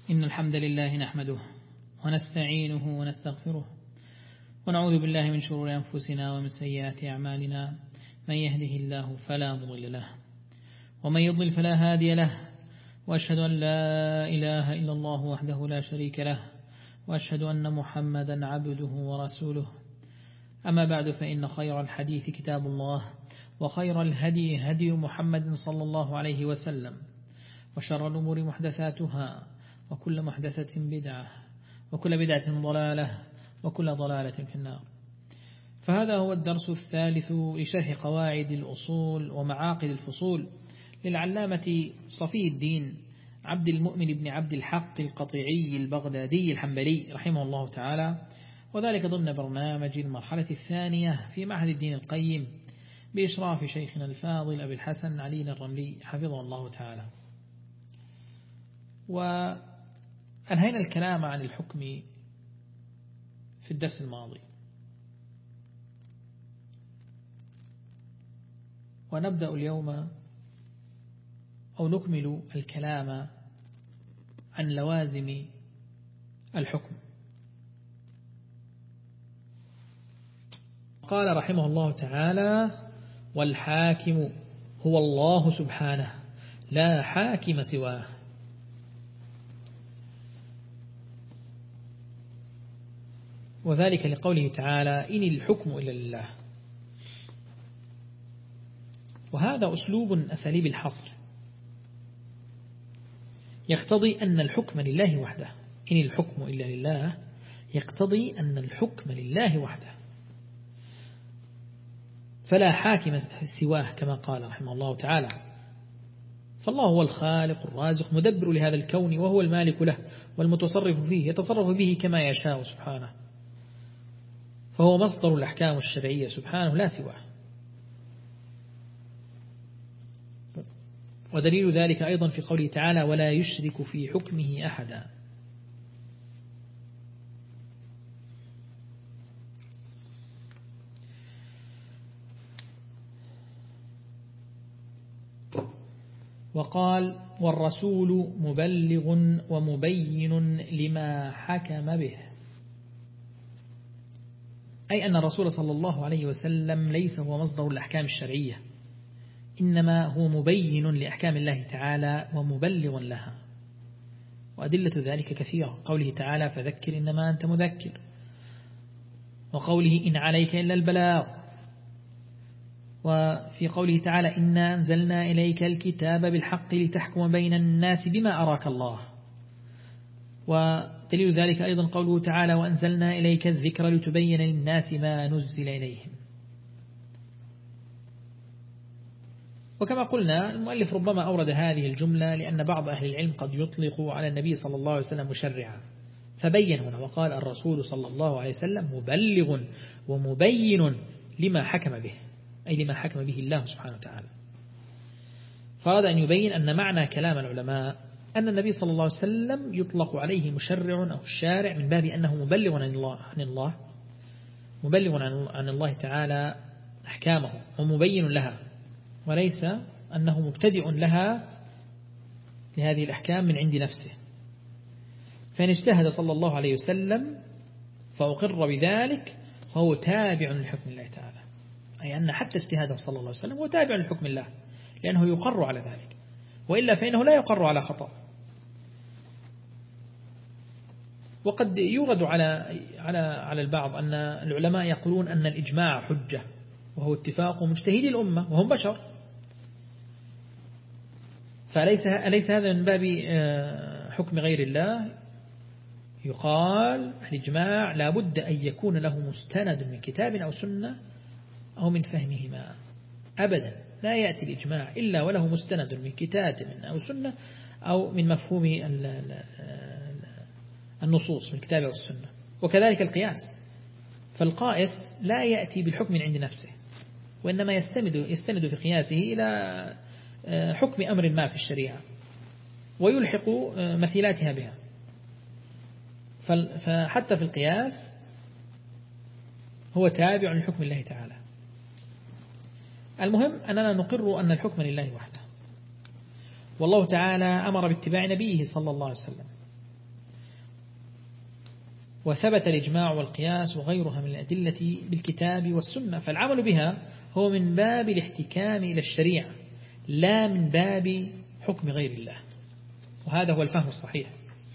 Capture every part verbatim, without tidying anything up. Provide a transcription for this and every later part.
إن الحمد لله نحمده ونستعينه ونستغفره ونعوذ بالله من شرور أنفسنا ومن سيئات أعمالنا من يهده الله فلا مضل له ومن يضلل فلا هادي له وأشهد أن لا إله إلا الله وحده لا شريك له وأشهد أن محمدا عبده ورسوله أما بعد فإن خير الحديث كتاب الله وخير الهدي هدي محمد صلى الله عليه وسلم وشر الأمور محدثاتها وكل محدثة بدعة وكل بدعة ضلالة وكل ضلالة في النار. فهذا هو الدرس الثالث لشرح قواعد الأصول ومعاقد الفصول للعلامة صفي الدين عبد المؤمن بن عبد الحق القطيعي البغدادي الحنبلي رحمه الله تعالى، وذلك ضمن برنامج المرحلة الثانية في معهد الدين القيم بإشراف شيخنا الفاضل أبي الحسن علي الرملي حفظه الله تعالى. وأنهينا الكلام عن الحكم في الدرس الماضي، ونبدأ اليوم أو نكمل الكلام عن لوازم الحكم. قال رحمه الله تعالى: والحاكم هو الله سبحانه لا حاكم سواه. وذلك لقوله تعالى: إن الحكم إلا لله. وهذا أسلوب أساليب الحصر يقتضي أن الحكم لله وحده. إن الحكم إلا لله يقتضي أن الحكم لله وحده فلا حاكم سواه كما قال رحمه الله تعالى. فالله هو الخالق الرازق مدبر لهذا الكون، وهو المالك له والمتصرف فيه، يتصرف به كما يشاء سبحانه، فهو مصدر الأحكام الشرعية سبحانه لا سواه. ودليل ذلك أيضا في قوله تعالى: ولا يشرك في حكمه أحدا. وقال: والرسول مبلغ ومبين لما حكم به. أي أن الرسول صلى الله عليه وسلم ليس هو مصدر الأحكام الشرعية، إنما هو مبين لأحكام الله تعالى ومبلغ لها. وأدلة ذلك كثيرة، قوله تعالى: فذكر إنما أنت مذكر، وقوله: إن عليك إلا البلاغ، وفي قوله تعالى: إنا أنزلنا إليك الكتاب بالحق لتحكم بين الناس بما أراك الله. ودليل ذلك أيضا قوله تعالى: وأنزلنا إليك الذكر لتبين للناس ما نزل إليهم. وكما قلنا المؤلف ربما أورد هذه الجملة لأن بعض أهل العلم قد يطلق على النبي صلى الله عليه وسلم مشرعا، فبين هنا وقال: الرسول صلى الله عليه وسلم مبلغ ومبين لما حكم به، أي لما حكم به الله سبحانه وتعالى. فأراد أن يبين أن معنى كلام العلماء أن النبي صلى الله عليه وسلم يطلق عليه مشرع أو الشارع من باب أنه مبلغ عن الله عن الله مبلغ عن الله تعالى أحكامه ومبين لها، وليس أنه مبتدئ لها لهذه الأحكام من عند نفسه. فإن اجتهد صلى الله عليه وسلم فأقر بذلك فهو تابع لحكم الله تعالى، أي أن حتى اجتهاده صلى الله عليه وسلم هو تابع لحكم الله لأنه يقر على ذلك، وإلا فإنه لا يقر على خطأ. وقد يورد على على على البعض أن العلماء يقولون أن الإجماع حجة، وهو اتفاق مجتهدي الأمة وهم بشر. فأليس أليس هذا من باب حكم غير الله؟ يقال الإجماع لا بد أن يكون له مستند من كتاب أو سنة أو من فهمهما. أبدا لا يأتي الإجماع إلا وله مستند من كتاب أو سنة أو من مفهوم النصوص من الكتاب والسنة. وكذلك القياس، فالقائس لا يأتي بالحكم من عند نفسه، وإنما يستند يستند في قياسه إلى حكم أمر ما في الشريعة ويلحق مثيلاتها بها. فحتى في القياس هو تابع لحكم الله تعالى. المهم أننا نقر أن الحكم لله وحده، والله تعالى أمر باتباع نبيه صلى الله عليه وسلم، وثبت الإجماع والقياس وغيرها من الأدلة بالكتاب والسنة، فالعمل بها هو من باب الاحتكام إلى الشريعة لا من باب حكم غير الله، وهذا هو الفهم الصحيح.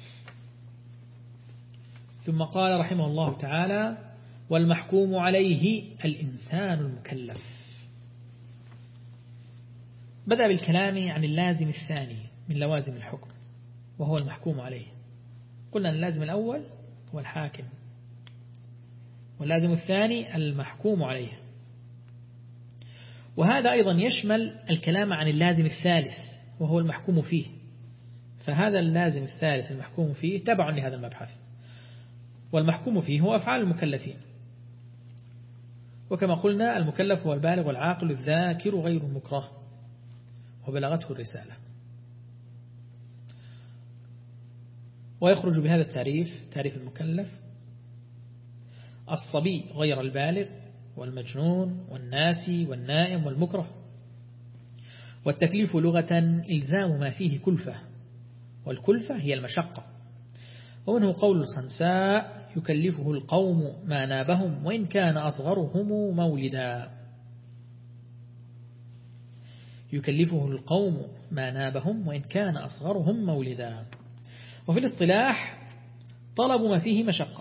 ثم قال رحمه الله تعالى: والمحكوم عليه الإنسان المكلف. بدأ بالكلام عن اللازم الثاني من لوازم الحكم وهو المحكوم عليه. قلنا اللازم الأول هو الحاكم، واللازم الثاني المحكوم عليه، وهذا أيضا يشمل الكلام عن اللازم الثالث وهو المحكوم فيه، فهذا اللازم الثالث المحكوم فيه تبع لهذا المبحث. والمحكوم فيه هو أفعال المكلفين، وكما قلنا المكلف هو البالغ والعاقل الذاكر غير المكره وبلغته الرسالة. ويخرج بهذا التعريف تعريف المكلف: الصبي غير البالغ والمجنون والناسي والنائم والمكره. والتكليف لغة إلزام ما فيه كلفة، والكلفة هي المشقة. ومنه قول الخنساء: يكلفه القوم ما نابهم وإن كان أصغرهم مولدا. يكلفه القوم ما نابهم وإن كان أصغرهم مولدا. وفي الاصطلاح طلب ما فيه مشقة،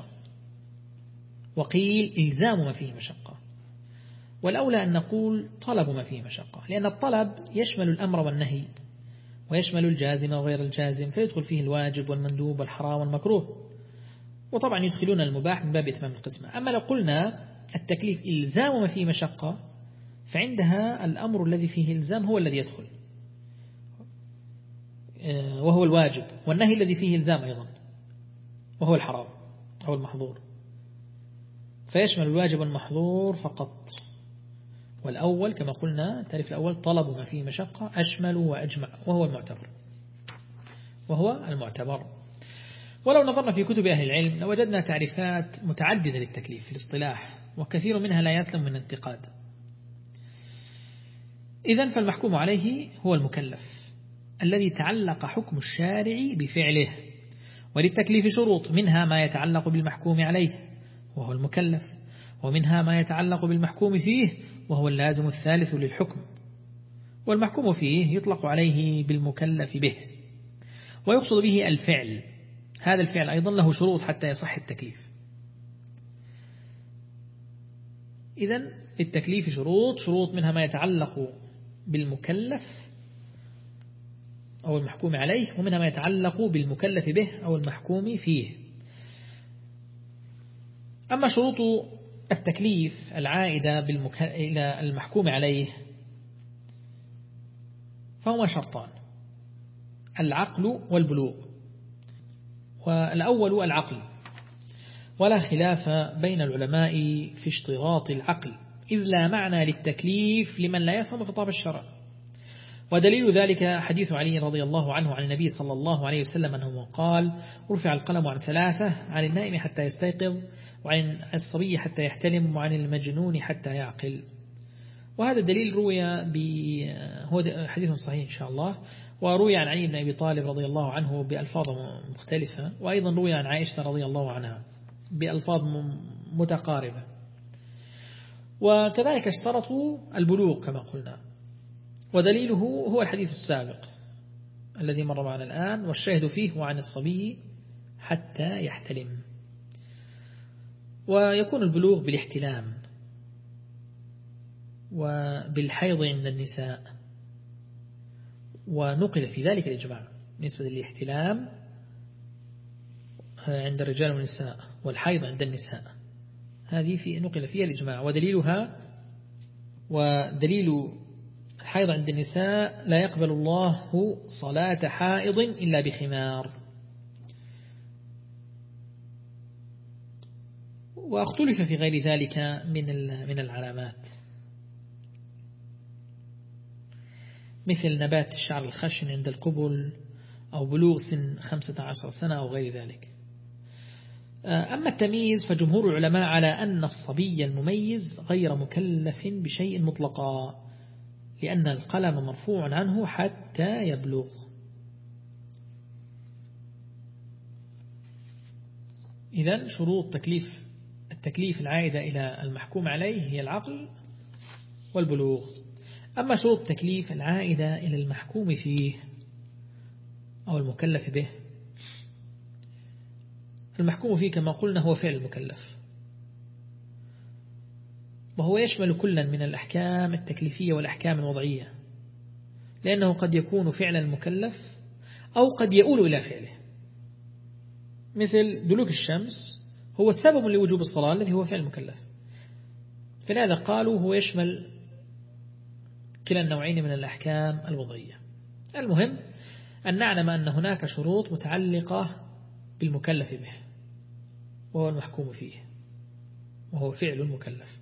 وقيل إلزام ما فيه مشقة، والأولى أن نقول طلب ما فيه مشقة، لأن الطلب يشمل الأمر والنهي ويشمل الجازم وغير الجازم، فيدخل فيه الواجب والمندوب والحرام والمكروه، وطبعا يدخلون المباح من باب إتمام القسمة. أما لو قلنا التكليف إلزام ما فيه مشقة، فعندها الأمر الذي فيه إلزام هو الذي يدخل وهو الواجب، والنهي الذي فيه إلزام أيضا وهو الحرام أو المحظور، فيشمل الواجب والمحظور فقط. والأول كما قلنا التعريف الأول طلب ما فيه مشقة أشمل وأجمع وهو المعتبر وهو المعتبر. ولو نظرنا في كتب أهل العلم لوجدنا تعريفات متعددة للتكليف في الاصطلاح، وكثير منها لا يسلم من انتقاد. إذن فالمحكوم عليه هو المكلف الذي تعلق حكم الشارع بفعله، وللتكليف شروط، منها ما يتعلق بالمحكوم عليه وهو المكلف، ومنها ما يتعلق بالمحكوم فيه وهو اللازم الثالث للحكم. والمحكوم فيه يطلق عليه بالمكلف به، ويقصد به الفعل. هذا الفعل أيضا له شروط حتى يصح التكليف. إذن للتكليف شروط شروط منها ما يتعلق بالمكلف أو المحكوم عليه، ومنها ما يتعلق بالمكلف به أو المحكوم فيه. أما شروط التكليف العائدة بالمك... إلى المحكوم عليه فهما شرطان: العقل والبلوغ. والأول العقل، ولا خلاف بين العلماء في اشتراط العقل، إذ لا معنى للتكليف لمن لا يفهم خطاب الشرع. ودليل ذلك حديث علي رضي الله عنه عن النبي صلى الله عليه وسلم أنه قال: رفع القلم عن ثلاثة، عن النائم حتى يستيقظ، وعن الصبي حتى يحتلم، وعن المجنون حتى يعقل. وهذا الدليل روي ب... هو حديث صحيح إن شاء الله، وروي عن علي بن أبي طالب رضي الله عنه بألفاظ مختلفة، وأيضا روي عن عائشة رضي الله عنها بألفاظ متقاربة. وكذلك اشترطوا البلوغ كما قلنا، ودليله هو الحديث السابق الذي مر معنا الآن، والشاهد فيه وعن الصبي حتى يحتلم. ويكون البلوغ بالاحتلام وبالحيض عند النساء، ونقل في ذلك الإجماع بالنسبة للاحتلام عند الرجال والنساء والحيض عند النساء، هذه في نقل فيها الإجماع. ودليلها ودليل الحيض عند النساء: لا يقبل الله صلاة حائض إلا بخمار. واختلف في غير ذلك من من العلامات، مثل نبات الشعر الخشن عند القبل، أو بلوغ سن خمسة عشر سنة أو غير ذلك. أما التمييز فجمهور العلماء على أن الصبي المميز غير مكلف بشيء مطلقا، لأن القلم مرفوع عنه حتى يبلغ. إذن شروط تكليف التكليف العائدة إلى المحكوم عليه هي العقل والبلوغ. أما شروط التكليف العائدة إلى المحكوم فيه أو المكلف به، المحكوم فيه كما قلنا هو فعل المكلف، وهو يشمل كلا من الأحكام التكليفية والأحكام الوضعية، لأنه قد يكون فعل المكلف أو قد يؤول إلى فعله، مثل دلوك الشمس هو السبب لوجوب الصلاة الذي هو فعل المكلف، فلهذا قالوا هو يشمل كلا النوعين من الأحكام الوضعية. المهم أن نعلم أن هناك شروط متعلقة بالمكلف به وهو المحكوم فيه وهو فعل المكلف.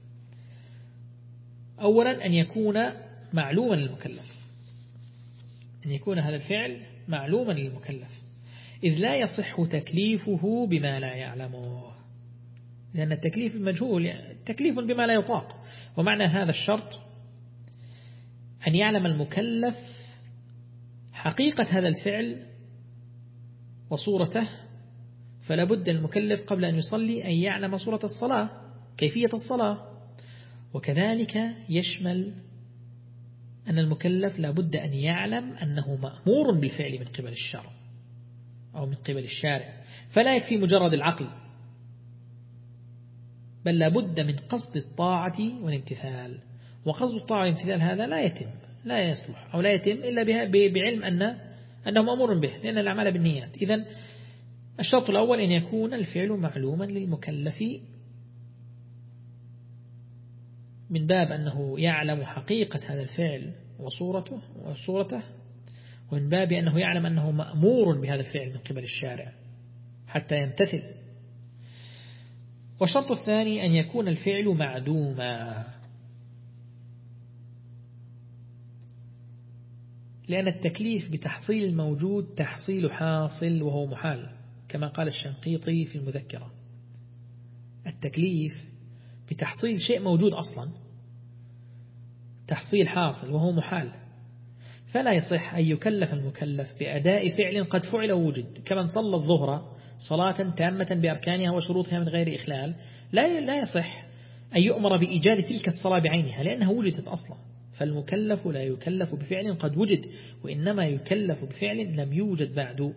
أولا أن يكون معلوما للمكلف، أن يكون هذا الفعل معلوما للمكلف، إذ لا يصح تكليفه بما لا يعلمه، لأن التكليف المجهول تكليف بما لا يطاق. ومعنى هذا الشرط أن يعلم المكلف حقيقة هذا الفعل وصورته، فلا بد المكلف قبل أن يصلي أن يعلم صورة الصلاة، كيفية الصلاة. وكذلك يشمل أن المكلف لا بد أن يعلم أنه مأمور بالفعل من قبل الشرع أو من قبل الشارع، فلا يكفي مجرد العقل، بل لا بد من قصد الطاعة والامتثال. وقصد الطاعة والامتثال هذا لا يتم لا يصلح أو لا يتم إلا بعلم أن أنه مأمور به، لأن الأعمال بالنيات. إذن الشرط الأول أن يكون الفعل معلوما للمكلف من باب أنه يعلم حقيقة هذا الفعل وصورته وصورته، ومن باب أنه يعلم أنه مأمور بهذا الفعل من قبل الشارع حتى يمتثل. والشرط الثاني أن يكون الفعل معدوما، لأن التكليف بتحصيل الموجود تحصيل حاصل وهو محال، كما قال الشنقيطي في المذكرة: التكليف بتحصيل شيء موجود أصلا تحصيل حاصل وهو محال، فلا يصح أن يكلف المكلف بأداء فعل قد فعل ووجد، كمن صلى الظهر صلاة تامة بأركانها وشروطها من غير إخلال، لا لا يصح أن يؤمر بإيجاد تلك الصلاة بعينها لأنها وجدت أصلا. فالمكلف لا يكلف بفعل قد وجد، وإنما يكلف بفعل لم يوجد بعد.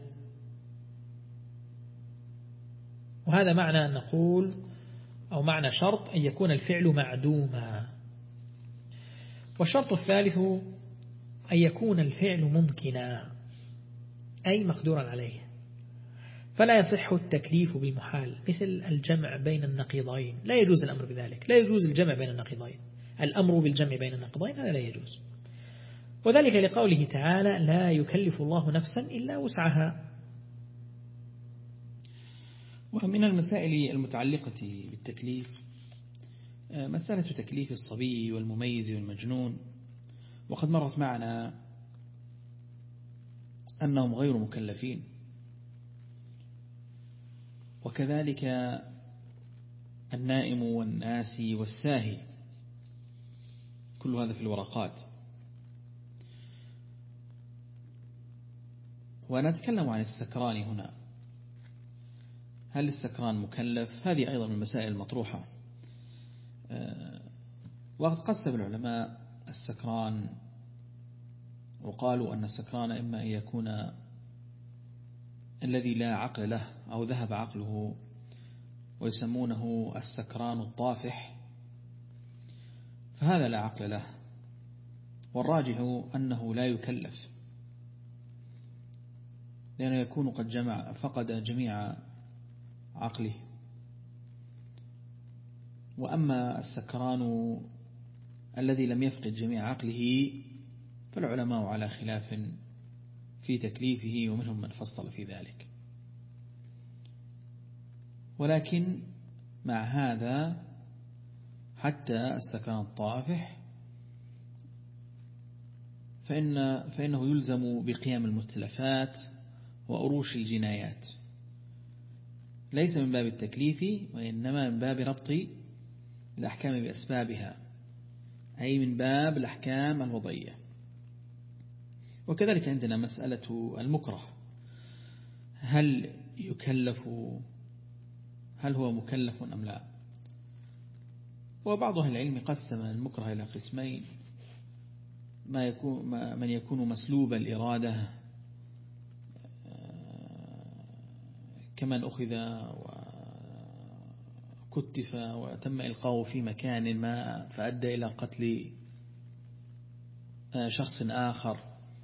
وهذا معنى أن نقول أو معنى شرط أن يكون الفعل معدوما. والشرط الثالث أن يكون الفعل ممكنا، أي مقدورا عليه، فلا يصح التكليف بالمحال، مثل الجمع بين النقيضين، لا يجوز الأمر بذلك، لا يجوز الجمع بين النقيضين، الأمر بالجمع بين النقيضين هذا لا يجوز، وذلك لقوله تعالى: لا يكلف الله نفسا إلا وسعها. ومن المسائل المتعلقة بالتكليف مسألة تكليف الصبي والمميز والمجنون، وقد مرت معنا أنهم غير مكلفين، وكذلك النائم والناسي والساهي، كل هذا في الورقات. ونتكلم عن السكران هنا، هل السكران مكلف؟ هذه أيضا من المسائل المطروحة. وقد قسم العلماء السكران وقالوا أن السكران إما أن يكون الذي لا عقل له أو ذهب عقله، ويسمونه السكران الطافح، فهذا لا عقل له، والراجح أنه لا يكلف، لأنه يكون قد جمع فقد جميع عقله. وأما السكران الذي لم يفقد جميع عقله فالعلماء على خلاف في تكليفه، ومنهم من فصل في ذلك. ولكن مع هذا حتى السكران الطافح فإن فإنه يلزم بقيام المتلفات وأروش الجنايات، ليس من باب التكليف وإنما من باب ربط الأحكام بأسبابها، أي من باب الأحكام الوضعية. وكذلك عندنا مسألة المكره، هل يكلف هل هو مكلف أم لا؟ وبعض أهل العلم قسم المكره إلى قسمين: ما يكون من يكون مسلوب الإرادة كمن أخذ وكتف وتم إلقاؤه في مكان ما فأدى إلى قتل شخص آخر،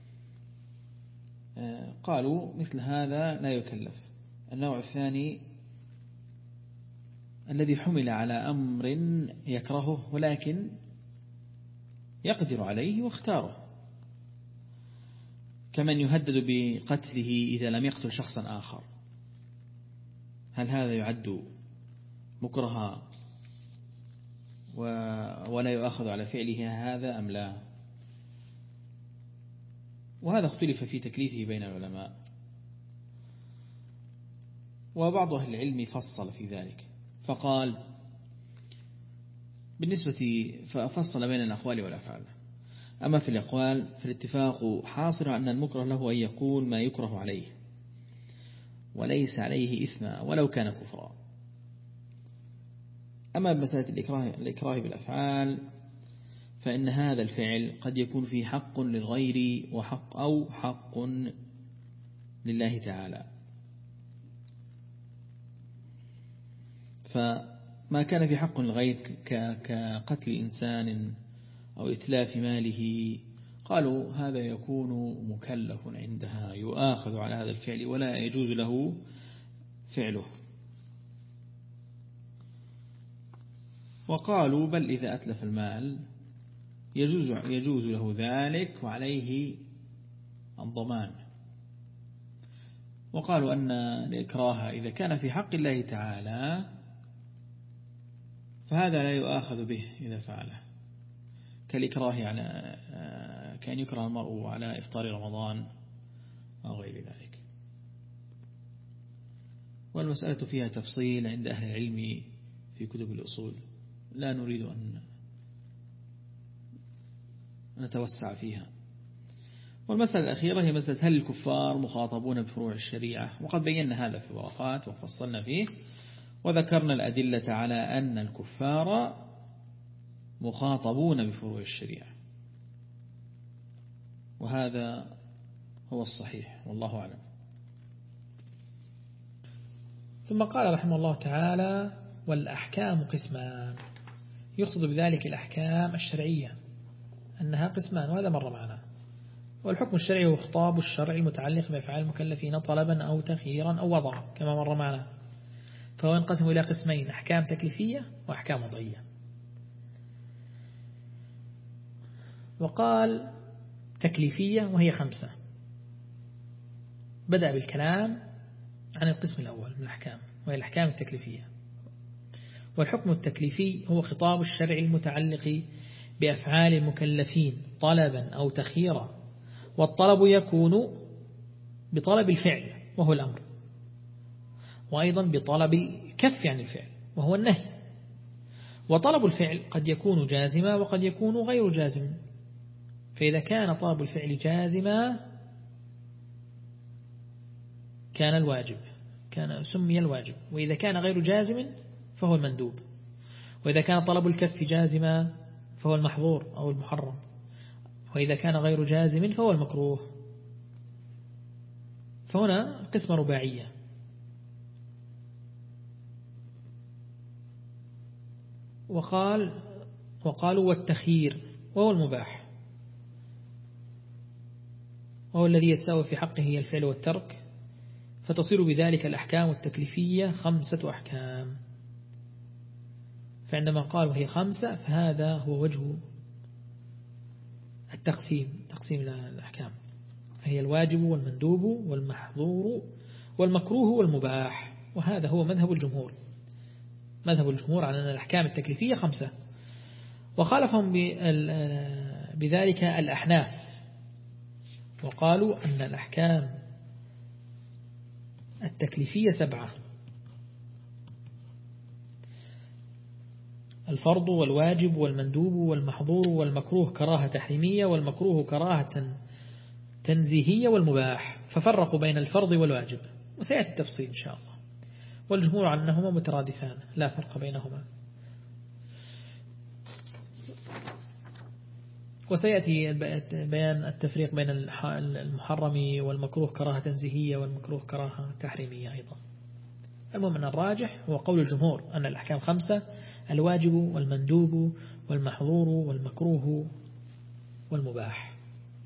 قالوا مثل هذا لا يكلف. النوع الثاني الذي حمل على أمر يكرهه ولكن يقدر عليه واختاره، كمن يهدد بقتله إذا لم يقتل شخصا آخر، هل هذا يعد مكرها ولا يؤاخذ على فعله هذا أم لا؟ وهذا اختلف في تكليفه بين العلماء، وبعض أهل العلم فصل في ذلك فقال بالنسبة ففصل بين الأقوال والأفعال. أما في الأقوال فالاتفاق حاصل أن المكره له أن يقول ما يكره عليه وليس عليه إثما ولو كان كفرا. أما بمسألة الإكراه, الإكراه بالأفعال فإن هذا الفعل قد يكون فيه حق للغير وحق أو حق لله تعالى، فما كان في حق للغير كقتل إنسان أو إتلاف ماله قالوا هذا يكون مكلف عندها يؤاخذ على هذا الفعل ولا يجوز له فعله. وقالوا بل إذا أتلف المال يجوز, يجوز له ذلك وعليه الضمان. وقالوا أن الإكراه إذا كان في حق الله تعالى فهذا لا يؤاخذ به إذا فعله، كالإكراه على كأن يكره المرء على إفطار رمضان أو غير ذلك. والمسألة فيها تفصيل عند أهل العلم في كتب الأصول، لا نريد أن نتوسع فيها. والمسألة الأخيرة هي مسألة هل الكفار مخاطبون بفروع الشريعة، وقد بينا هذا في الورقات وفصلنا فيه وذكرنا الأدلة على أن الكفار مخاطبون بفروع الشريعة، وهذا هو الصحيح والله أعلم. ثم قال رحمه الله تعالى: والأحكام قسمان، يقصد بذلك الأحكام الشرعية أنها قسمان، وهذا مر معنا. والحكم الشرعي هو خطاب الشرع المتعلق بأفعال المكلفين طلبا أو تخييرا أو وضعا كما مر معنا، فهو ينقسم إلى قسمين: أحكام تكليفية وأحكام وضعية. وقال تكليفية وهي خمسة، بدأ بالكلام عن القسم الأول من الأحكام وهي الأحكام التكليفية. والحكم التكليفي هو خطاب الشرع المتعلق بأفعال المكلفين طلبا أو تخييرا، والطلب يكون بطلب الفعل وهو الأمر، وأيضا بطلب الكف عن الفعل وهو النهي. وطلب الفعل قد يكون جازما وقد يكون غير جازم، فإذا كان طلب الفعل جازما كان الواجب كان سمي الواجب، وإذا كان غير جازم فهو المندوب، وإذا كان طلب الكف جازما فهو المحظور أو المحرم، وإذا كان غير جازم فهو المكروه. فهنا قسمة رباعية. وقال وقالوا والتخيير وهو المباح، وهو الذي يتساوى في حقه هي الفعل والترك، فتصير بذلك الأحكام التكليفية خمسة أحكام. فعندما قال وهي خمسة فهذا هو وجه التقسيم تقسيم الأحكام، فهي الواجب والمندوب والمحظور والمكروه والمباح، وهذا هو مذهب الجمهور مذهب الجمهور على أن الأحكام التكليفية خمسة. وخالفهم بذلك الأحناف، وقالوا أن الأحكام التكليفية سبعة: الفرض والواجب والمندوب والمحظور والمكروه كراهة تحريمية والمكروه كراهة تنزيهية والمباح، ففرقوا بين الفرض والواجب، وسيأتي التفصيل إن شاء الله. والجمهور على أنهما مترادفان لا فرق بينهما. وسيأتي بيان التفريق بين المحرم والمكروه كراهة تنزيهية والمكروه كراهة تحريمية أيضا. المهم أن الراجح هو قول الجمهور أن الأحكام خمسة: الواجب والمندوب والمحظور والمكروه والمباح.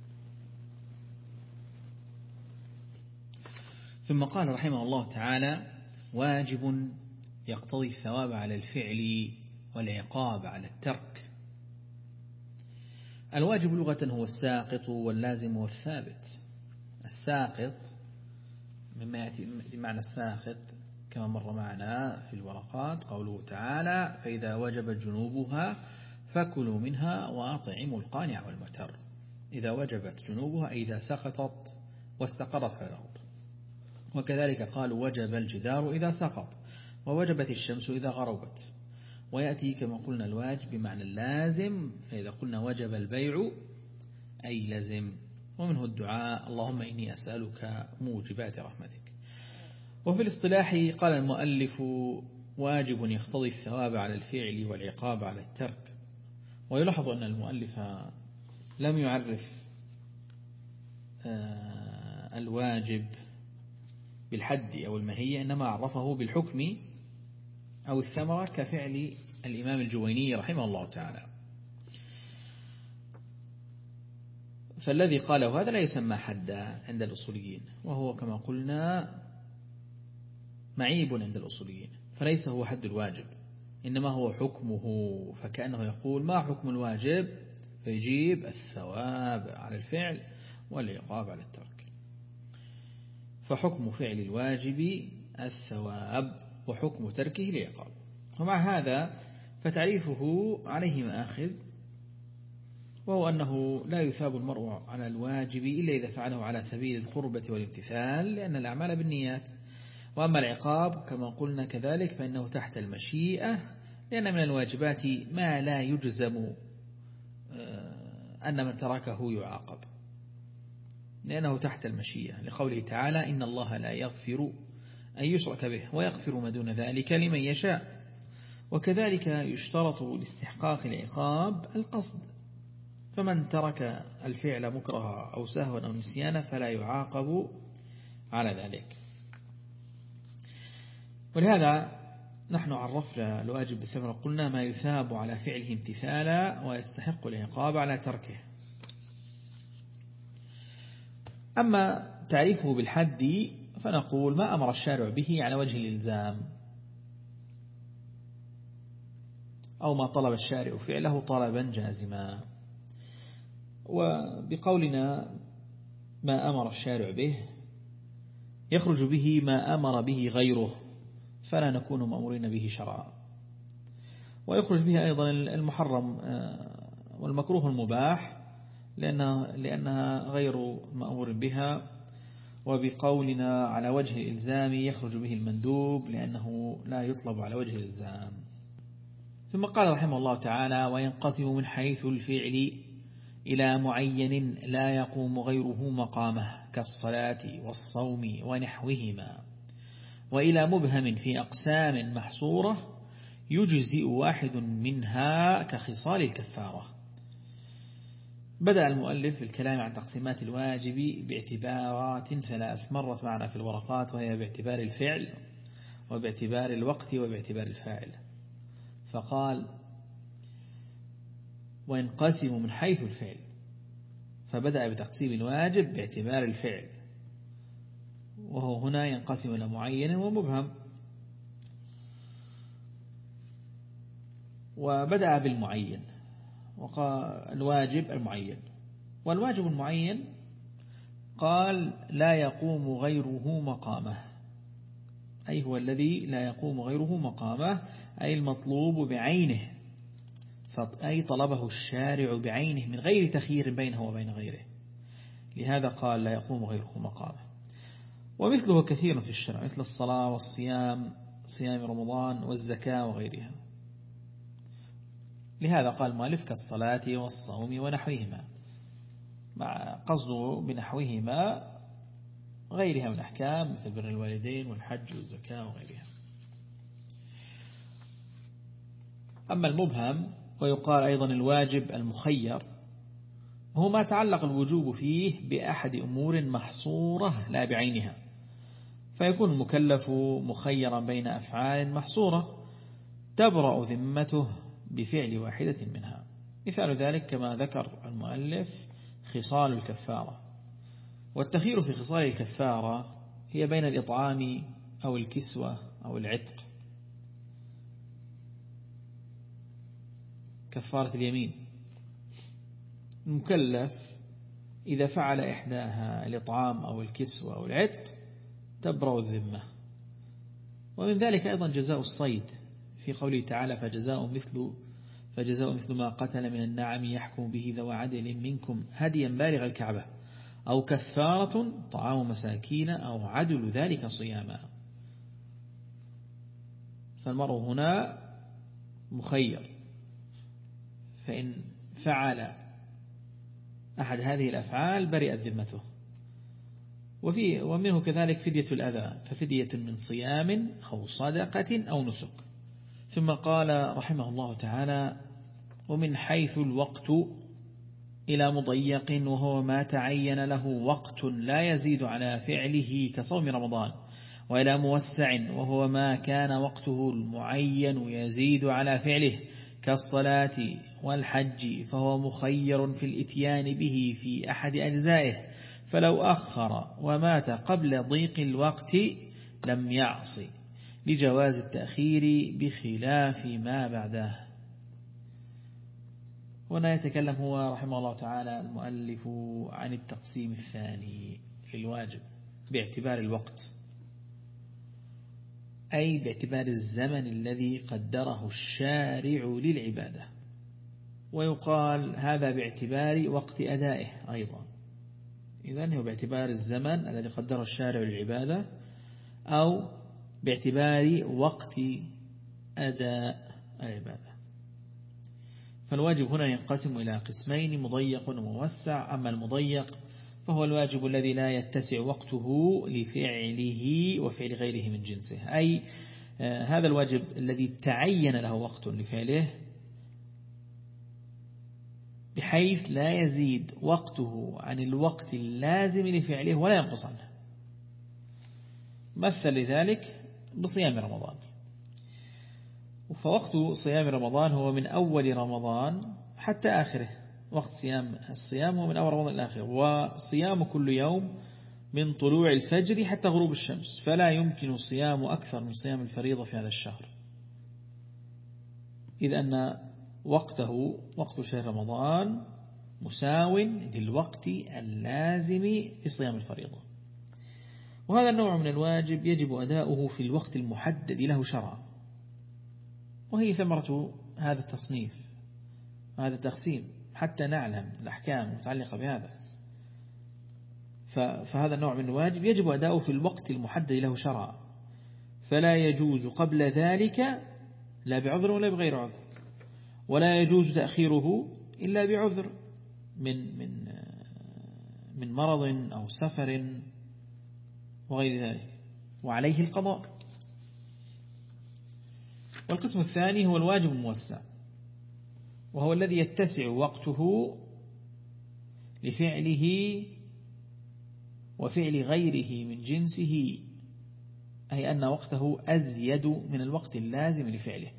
ثم قال رحمه الله تعالى: واجب يقتضي الثواب على الفعل والعقاب على الترك. الواجب لغة هو الساقط واللازم والثابت. الساقط مما يأتي معنى الساقط كما مر معنا في الورقات قوله تعالى: فإذا وجبت جنوبها فكلوا منها وأطعموا القانع والمعتر. إذا وجبت جنوبها أي إذا سقطت واستقرت في الأرض. وكذلك قالوا وجب الجدار إذا سقط، ووجبت الشمس إذا غربت. ويأتي كما قلنا الواجب بمعنى اللازم، فإذا قلنا وجب البيع أي لزم. ومنه الدعاء: اللهم إني أسألك موجبات رحمتك. وفي الاصطلاح قال المؤلف: واجب يقتضي الثواب على الفعل والعقاب على الترك. ويلاحظ أن المؤلف لم يعرف الواجب بالحد أو المهية، إنما عرفه بالحكم أو الثمرة كفعل الإمام الجويني رحمه الله تعالى. فالذي قاله هذا لا يسمى حدا عند الأصوليين، وهو كما قلنا معيب عند الأصوليين، فليس هو حد الواجب، إنما هو حكمه. فكأنه يقول: ما حكم الواجب؟ فيجيب: الثواب على الفعل والعقاب على الترك. فحكم فعل الواجب الثواب، وحكم تركه العقاب. ومع هذا فتعريفه عليه مآخذ، وهو أنه لا يثاب المرء على الواجب إلا إذا فعله على سبيل القربة والامتثال، لأن الأعمال بالنيات. وأما العقاب كما قلنا كذلك فإنه تحت المشيئة، لأن من الواجبات ما لا يجزم أن من تركه يعاقب، لأنه تحت المشيئة، لقوله تعالى: إن الله لا يغفر أن يشرك به ويغفر ما دون ذلك لمن يشاء. وكذلك يشترط لاستحقاق العقاب القصد، فمن ترك الفعل مكرها أو سهوا أو نسيانا فلا يعاقب على ذلك. ولهذا نحن عرفنا الواجب بالثمرة، قلنا: ما يثاب على فعله امتثالا ويستحق العقاب على تركه. أما تعريفه بالحد فنقول: ما أمر الشارع به على وجه الإلزام، أو ما طلب الشارع فعله طلبا جازما. وبقولنا ما أمر الشارع به يخرج به ما أمر به غيره، فلا نكون مأمورين به شرعا. ويخرج به أيضا المحرم والمكروه المباح، لأنها, لأنها غير مأمور بها. وبقولنا على وجه الإلزام يخرج به المندوب، لأنه لا يطلب على وجه الإلزام. ثم قال رحمه الله تعالى: وينقسم من حيث الفعل إلى معين لا يقوم غيره مقامه كالصلاة والصوم ونحوهما، وإلى مبهم في أقسام محصورة يجزئ واحد منها كخصال الكفارة. بدأ المؤلف بالكلام عن تقسيمات الواجب باعتبارات ثلاث مرت معنا في الورقات، وهي باعتبار الفعل وباعتبار الوقت وباعتبار الفاعل. فقال: وينقسم من حيث الفعل، فبدأ بتقسيم الواجب باعتبار الفعل، وهو هنا ينقسم إلى معين ومبهم. وبدأ بالمعين، وقال الواجب المعين. والواجب المعين قال: لا يقوم غيره مقامه، أي هو الذي لا يقوم غيره مقامه، أي المطلوب بعينه، أي طلبه الشارع بعينه من غير تخيير بينه وبين غيره. لهذا قال: لا يقوم غيره مقامه. ومثله كثير في الشرع، مثل الصلاة والصيام، صيام رمضان والزكاة وغيرها. لهذا قال المؤلف: كالصلاة والصوم ونحوهما، مع قصده بنحوهما غيرها من الأحكام مثل بر الوالدين والحج والزكاة وغيرها. أما المبهم ويقال أيضا الواجب المخير هو ما تعلق الوجوب فيه بأحد أمور محصورة لا بعينها، فيكون المكلف مخيرا بين أفعال محصورة تبرأ ذمته بفعل واحدة منها. مثال ذلك كما ذكر المؤلف خصال الكفارة، والتخيير في خصال الكفارة هي بين الإطعام أو الكسوة أو العتق. كفارة اليمين المكلف إذا فعل إحداها الإطعام أو الكسوة أو العتق تبرأ الذمة. ومن ذلك أيضا جزاء الصيد في قوله تعالى فجزاء مثل فجزاء مثل ما قتل من النعم يحكم به ذو عدل منكم هديا بالغ الكعبة أو كفارة طعام مساكين أو عدل ذلك صياما. فالمرء هنا مخير، فإن فعل أحد هذه الأفعال برئت ذمته. وفي ومنه كذلك فدية الأذى، ففدية من صيام أو صدقة أو نسك. ثم قال رحمه الله تعالى ومن حيث الوقت إلى مضيق وهو ما تعين له وقت لا يزيد على فعله كصوم رمضان، وإلى موسع وهو ما كان وقته المعين يزيد على فعله كالصلاة والحج، فهو مخير في الإتيان به في أحد أجزائه، فلو أخر ومات قبل ضيق الوقت لم يعصي لجواز التأخير بخلاف ما بعده. هنا يتكلم هو رحمه الله تعالى المؤلف عن التقسيم الثاني للواجب باعتبار الوقت، أي باعتبار الزمن الذي قدره الشارع للعبادة. ويقال هذا باعتبار وقت أدائه أيضا، إذن هو باعتبار الزمن الذي قدره الشارع للعبادة أو باعتبار وقت أداء العبادة. فالواجب هنا ينقسم إلى قسمين مضيق وموسع. أما المضيق فهو الواجب الذي لا يتسع وقته لفعله وفعل غيره من جنسه، أي هذا الواجب الذي تعين له وقت لفعله بحيث لا يزيد وقته عن الوقت اللازم لفعله ولا ينقص عنه. مثل لذلك بصيام رمضان، فوقت صيام رمضان هو من أول رمضان حتى آخره، وقت صيام الصيام هو من أول رمضان إلى آخره، وصيام كل يوم من طلوع الفجر حتى غروب الشمس، فلا يمكن صيام أكثر من صيام الفريضة في هذا الشهر، إذ أن وقته وقت شهر رمضان مساو للوقت اللازم لصيام الفريضة. وهذا النوع من الواجب يجب أداؤه في الوقت المحدد له شرعا، وهي ثمرة هذا التصنيف هذا التقسيم حتى نعلم الأحكام المتعلقة بهذا. فهذا النوع من الواجب يجب أداؤه في الوقت المحدد له شرعا، فلا يجوز قبل ذلك لا بعذر ولا بغير عذر، ولا يجوز تأخيره إلا بعذر من من من مرض أو سفر وغير ذلك، وعليه القضاء. والقسم الثاني هو الواجب الموسع، وهو الذي يتسع وقته لفعله وفعل غيره من جنسه، أي أن وقته أزيد من الوقت اللازم لفعله.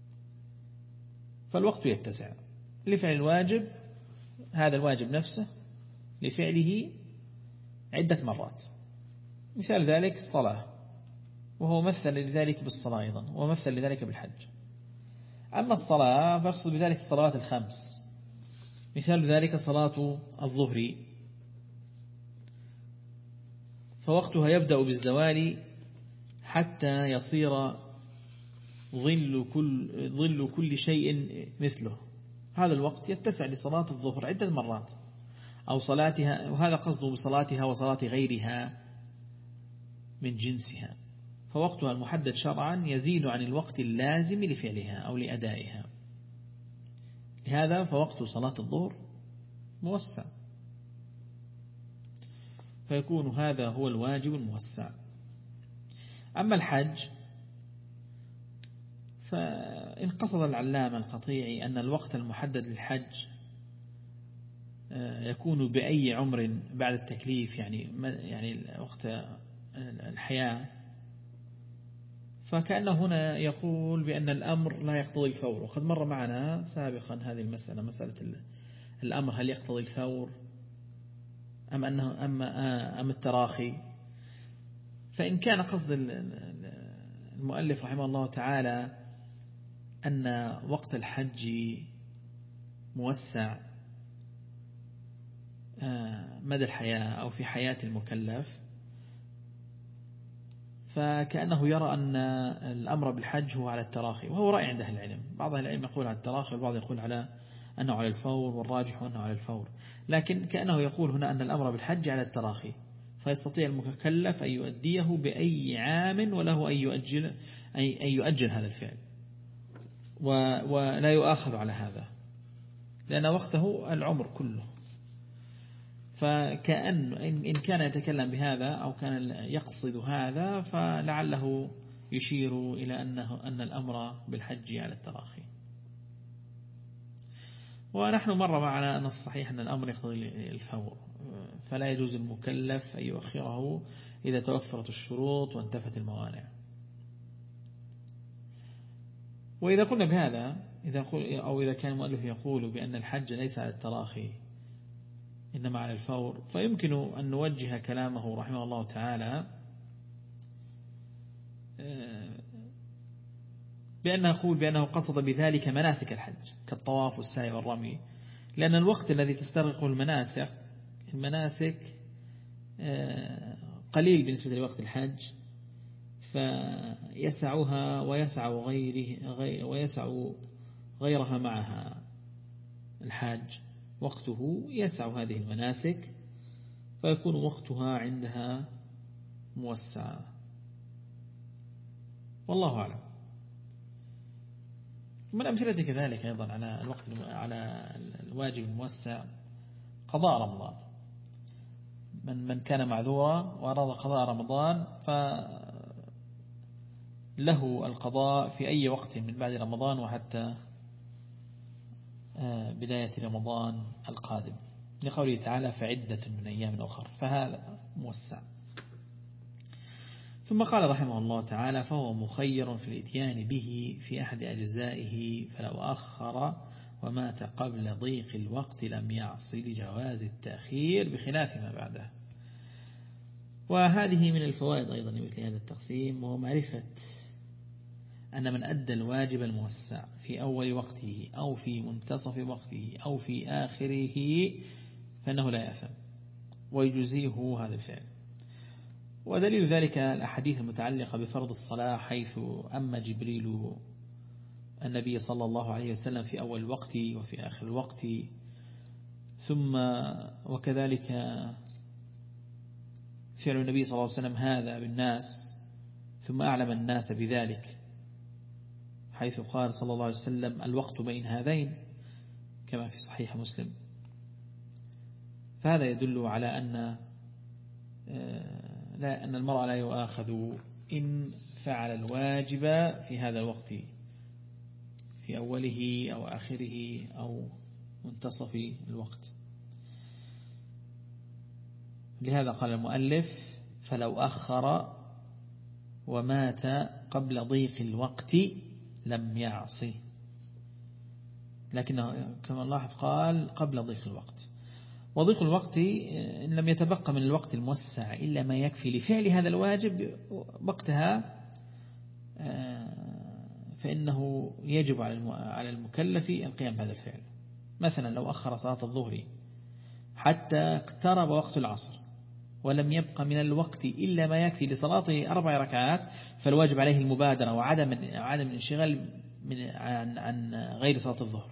فالوقت يتسع لفعل الواجب، هذا الواجب نفسه لفعله عدة مرات. مثال ذلك الصلاة، وهو مثل لذلك بالصلاة أيضا، ومثل لذلك بالحج. أما الصلاة فأقصد بذلك الصلوات الخمس، مثال ذلك صلاة الظهر، فوقتها يبدأ بالزوال حتى يصير ظل كل, ظل كل شيء مثله. هذا الوقت يتسع لصلاة الظهر عدة مرات أو صلاتها، وهذا قصده بصلاتها وصلاة غيرها من جنسها، فوقتها المحدد شرعا يزيد عن الوقت اللازم لفعلها أو لأدائها. لهذا فوقت صلاة الظهر موسع، فيكون هذا هو الواجب الموسع. أما الحج فإن قصد العلامة القطيعي أن الوقت المحدد للحج يكون بأي عمر بعد التكليف، يعني يعني وقت الحياة، فكأنه هنا يقول بأن الأمر لا يقتضي الفور. وقد مر معنا سابقا هذه المسألة، مسألة الأمر هل يقتضي الفور أم أنه أم أم التراخي. فإن كان قصد المؤلف رحمه الله تعالى أن وقت الحج موسع مدى الحياة أو في حياة المكلف، فكأنه يرى أن الأمر بالحج هو على التراخي، وهو رأي عند أهل العلم. بعض أهل العلم يقول على التراخي، والبعض يقول على أنه على الفور، والراجح أنه على الفور. لكن كأنه يقول هنا أن الأمر بالحج على التراخي، فيستطيع المكلف أن يؤديه بأي عام، وله أن يؤجل, أن يؤجل هذا الفعل، ولا يؤاخذ على هذا، لأن وقته العمر كله. فكأن إن كان يتكلم بهذا أو كان يقصد هذا، فلعله يشير إلى أنه أن الأمر بالحج على التراخي. ونحن مر معنا أن الصحيح أن الأمر يقتضي الفور، فلا يجوز المكلف أن يؤخره إذا توفرت الشروط وانتفت الموانع. وإذا قلنا بهذا، إذا أو إذا كان المؤلف يقول بأن الحج ليس على التراخي إنما على الفور، فيمكن أن نوجه كلامه رحمه الله تعالى بأن نقول بأنه قصد بذلك مناسك الحج كالطواف والسعي والرمي، لأن الوقت الذي تستغرقه المناسك المناسك قليل بالنسبة لوقت الحج، فيسعها ويسع غيره ويسع غيرها معها. الحاج وقته يسع هذه المناسك، فيكون وقتها عندها موسع، والله أعلم. من أمثلة كذلك أيضا على الوقت على الواجب الموسع قضاء رمضان. من من كان معذورا وأراد قضاء رمضان فله القضاء في أي وقت من بعد رمضان وحتى بداية رمضان القادم، لقوله تعالى فعدة من أيام أخر، فهذا موسع. ثم قال رحمه الله تعالى فهو مخير في الإتيان به في أحد أجزائه، فلو أخر ومات قبل ضيق الوقت لم يعص لجواز التأخير بخلاف ما بعده. وهذه من الفوائد أيضا مثل هذا التقسيم، وهو معرفة أن من أدى الواجب الموسع في أول وقته أو في منتصف وقته أو في آخره فإنه لا يأثم ويجزيه هذا الفعل. ودليل ذلك الأحاديث المتعلقة بفرض الصلاة، حيث أما جبريل النبي صلى الله عليه وسلم في أول الوقت وفي آخر الوقت، ثم وكذلك فعل النبي صلى الله عليه وسلم هذا بالناس، ثم أعلم الناس بذلك، حيث قال صلى الله عليه وسلم الوقت بين هذين كما في صحيح مسلم. فهذا يدل على أن لا أن المرء لا يؤاخذ إن فعل الواجب في هذا الوقت في أوله أو آخره أو منتصف الوقت. لهذا قال المؤلف فلو أخر ومات قبل ضيق الوقت لم يعصي، لكنه كما نلاحظ قال قبل ضيق الوقت. وضيق الوقت إن لم يتبقى من الوقت الموسع إلا ما يكفي لفعل هذا الواجب وقتها، فإنه يجب على المكلف القيام بهذا الفعل. مثلا لو أخر صلاة الظهر حتى اقترب وقت العصر ولم يبقى من الوقت إلا ما يكفي لصلاة أربع ركعات، فالواجب عليه المبادرة وعدم عدم الانشغال من عن عن غير صلاة الظهر.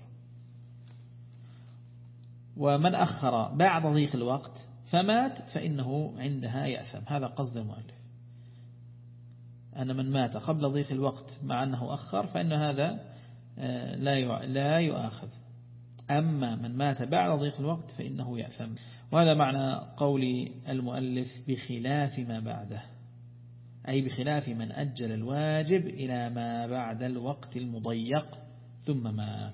ومن أخر بعد ضيق الوقت فمات فإنه عندها يأثم. هذا قصد المؤلف، أن من مات قبل ضيق الوقت مع أنه أخر فإن هذا لا لا يؤاخذ، أما من مات بعد ضيق الوقت فإنه يأثم. وهذا معنى قول المؤلف بخلاف ما بعده، أي بخلاف من أجل الواجب إلى ما بعد الوقت المضيق ثم مات.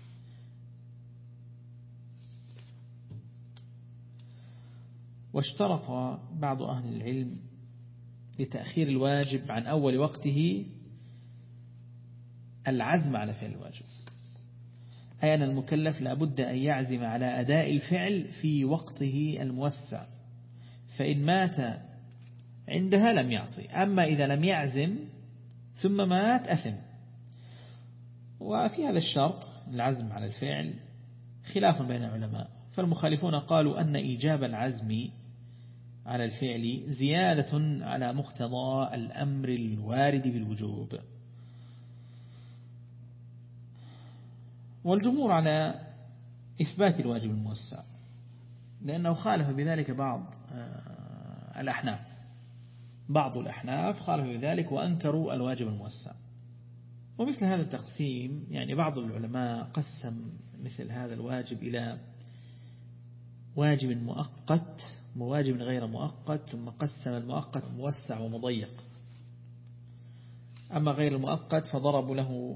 واشترط بعض أهل العلم لتأخير الواجب عن أول وقته العزم على فعل الواجب، أي أن المكلف لابد أن يعزم على أداء الفعل في وقته الموسع، فإن مات عندها لم يعصي. أما إذا لم يعزم ثم مات أثم. وفي هذا الشرط العزم على الفعل خلاف بين العلماء، فالمخالفون قالوا أن إيجاب العزم على الفعل زيادة على مقتضى الأمر الوارد بالوجوب، والجمهور على إثبات الواجب الموسع، لأنه خالف بذلك بعض الأحناف. بعض الأحناف خالفوا بذلك وأنكروا الواجب الموسع. ومثل هذا التقسيم يعني بعض العلماء قسم مثل هذا الواجب إلى واجب مؤقت وواجب غير مؤقت، ثم قسم المؤقت موسع ومضيق. أما غير المؤقت فضربوا له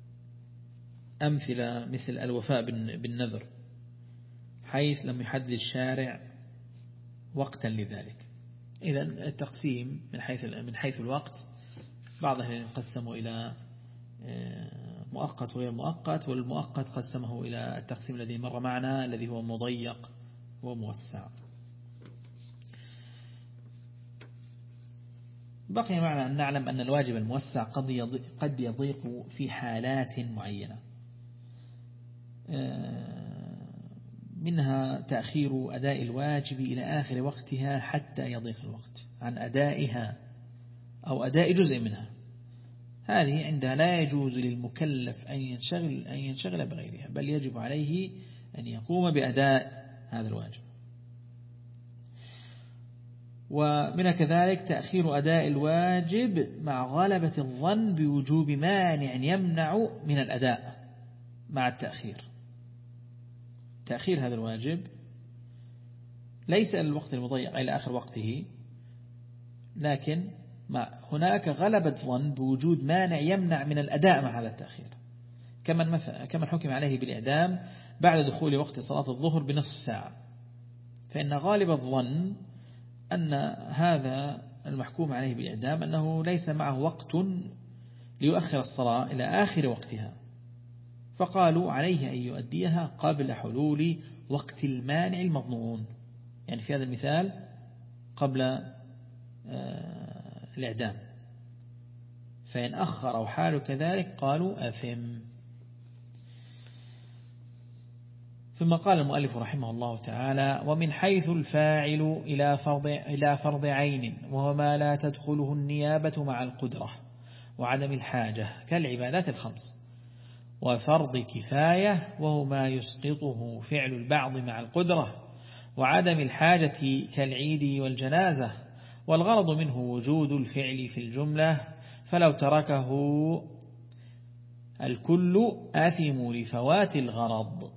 أمثلة مثل الوفاء بالنذر، حيث لم يحدد الشارع وقتا لذلك. إذا التقسيم من حيث من حيث الوقت بعضهم قسموا إلى مؤقت وغير مؤقت، والمؤقت قسمه إلى التقسيم الذي مر معنا الذي هو مضيق وموسع. بقي معنا أن نعلم أن الواجب الموسع قد يضيق في حالات معينة، منها تأخير أداء الواجب إلى آخر وقتها حتى يضيق الوقت عن أدائها أو أداء جزء منها. هذه عندها لا يجوز للمكلف أن ينشغل, أن ينشغل بغيرها، بل يجب عليه أن يقوم بأداء هذا الواجب. ومن كذلك تأخير أداء الواجب مع غلبة الظن بوجوب مانع يمنع من الأداء مع التأخير. تأخير هذا الواجب ليس إلى الوقت المضيق إلى آخر وقته، لكن مع هناك غلبة ظن بوجود مانع يمنع من الأداء مع هذا التأخير، كمن مثلا كمن حكم عليه بالإعدام بعد دخول وقت صلاة الظهر بنصف ساعة، فإن غالب الظن أن هذا المحكوم عليه بالإعدام أنه ليس معه وقت ليؤخر الصلاة إلى آخر وقتها، فقالوا عليه أن يؤديها قبل حلول وقت المانع المضمون، يعني في هذا المثال قبل الإعدام، فإن أخر أو حال كذلك قالوا أثم. ثم قال المؤلف رحمه الله تعالى: ومن حيث الفاعل إلى فرض, إلى فرض عين، وهو ما لا تدخله النيابة مع القدرة وعدم الحاجة كالعبادات الخمس، وفرض كفاية وهو ما يسقطه فعل البعض مع القدرة وعدم الحاجة كالعيد والجنازة، والغرض منه وجود الفعل في الجملة، فلو تركه الكل آثم لفوات الغرض.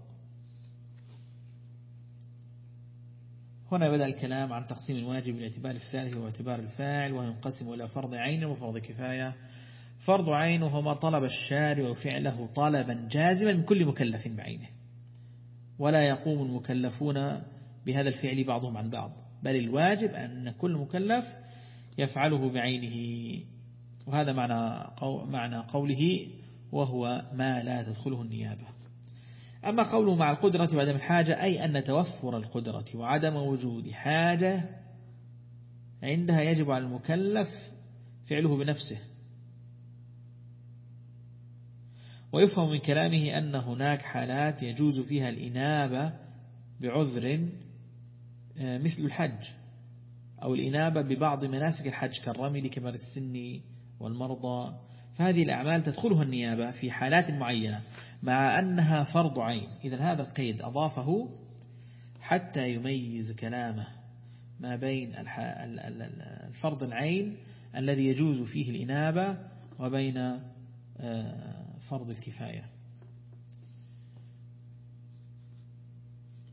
هنا بدأ الكلام عن تقسيم الواجب باعتبار الثالث واعتبار الفاعل، وهو ينقسم إلى فرض عين وفرض كفاية. فرض عين هو ما طلب الشارع فعله طلبا جازما من كل مكلف بعينه، ولا يقوم المكلفون بهذا الفعل بعضهم عن بعض، بل الواجب أن كل مكلف يفعله بعينه. وهذا معنى معنى قوله وهو ما لا تدخله النيابة. أما قوله مع القدرة وعدم الحاجة، أي أن توفر القدرة وعدم وجود حاجة عندها يجب على المكلف فعله بنفسه. ويفهم من كلامه أن هناك حالات يجوز فيها الإنابة بعذر مثل الحج أو الإنابة ببعض مناسك الحج كالرمي لكبار السن والمرضى، فهذه الأعمال تدخلها النيابة في حالات معينة مع أنها فرض عين. إذن هذا القيد أضافه حتى يميز كلامه ما بين الفرض العين الذي يجوز فيه الإنابة وبين فرض الكفاية.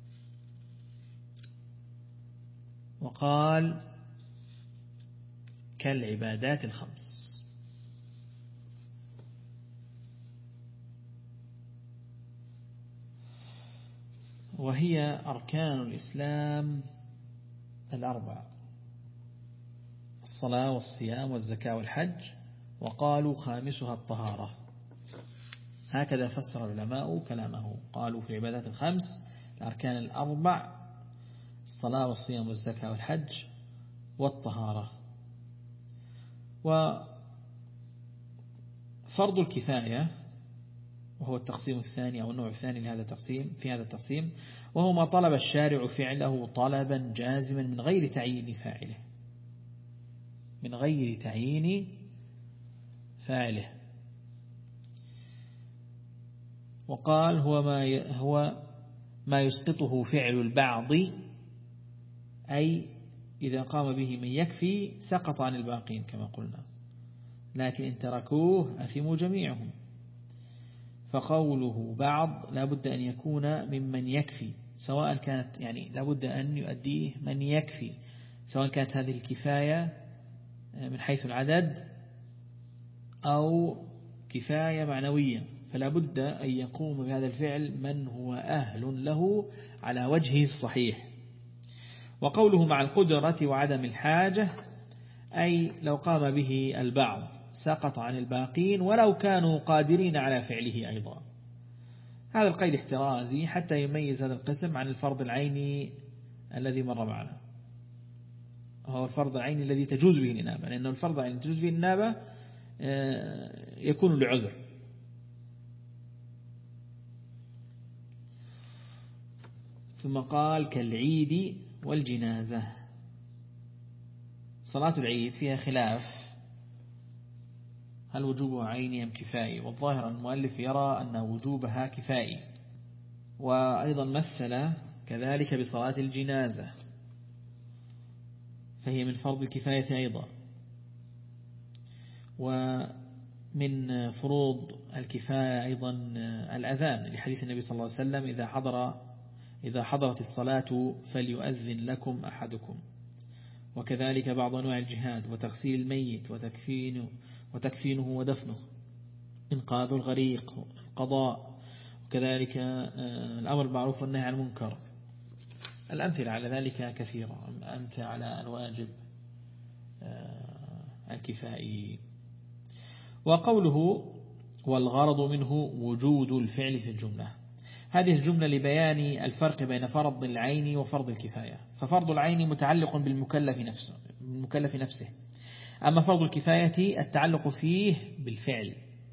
وقال: كالعبادات الخمس. وهي أركان الإسلام الأربعة: الصلاة والصيام والزكاة والحج، وقالوا خامسها الطهارة. هكذا فسر العلماء كلامه، قالوا في العبادات الخمس الأركان الأربع: الصلاة والصيام والزكاة والحج والطهارة. وفرض الكفاية وهو التقسيم الثاني أو النوع الثاني لهذا التقسيم في هذا التقسيم، وهو ما طلب الشارع فعله طلبا جازما من غير تعيين فاعله، من غير تعيين فاعله. وقال هو ما هو ما يسقطه فعل البعض، أي إذا قام به من يكفي سقط عن الباقين كما قلنا، لكن إن تركوه أثموا جميعهم. فقوله بعض لا بد أن يكون ممن يكفي، سواء كانت يعني لا بد أن يؤديه من يكفي، سواء كانت هذه الكفاية من حيث العدد أو كفاية معنوية، فلا بد أن يقوم بهذا الفعل من هو أهل له على وجهه الصحيح. وقوله مع القدرة وعدم الحاجة، أي لو قام به البعض سقط عن الباقين ولو كانوا قادرين على فعله أيضا. هذا القيد احترازي حتى يميز هذا القسم عن الفرض العيني الذي مر معنا، وهو الفرض العيني الذي تجوز به الإنابة، لأنه الفرض العيني تجوز به الإنابة يكون لعذر. ثم قال كالعيد والجنازة. صلاة العيد فيها خلاف هل وجوبها عيني أم كفائي، والظاهر أن المؤلف يرى أن وجوبها كفائي، وأيضا مثل كذلك بصلاة الجنازة فهي من فرض الكفاية أيضا. ومن فروض الكفاية أيضا الأذان لحديث النبي صلى الله عليه وسلم إذا حضر إذا حضرت الصلاة فليؤذن لكم أحدكم. وكذلك بعض أنواع الجهاد وتغسيل الميت وتكفينه, وتكفينه ودفنه، إنقاذ الغريق، القضاء، وكذلك الأمر بالمعروف والنهي عن المنكر. الأمثلة على ذلك كثيرة، أمثلة على الواجب الكفائي. وقوله والغرض منه وجود الفعل في الجملة، هذه الجملة لبيان الفرق بين فرض العين وفرض الكفاية. ففرض العين متعلق بالمكلف نفسه, بالمكلف نفسه، أما فرض الكفاية التعلق فيه بالفعل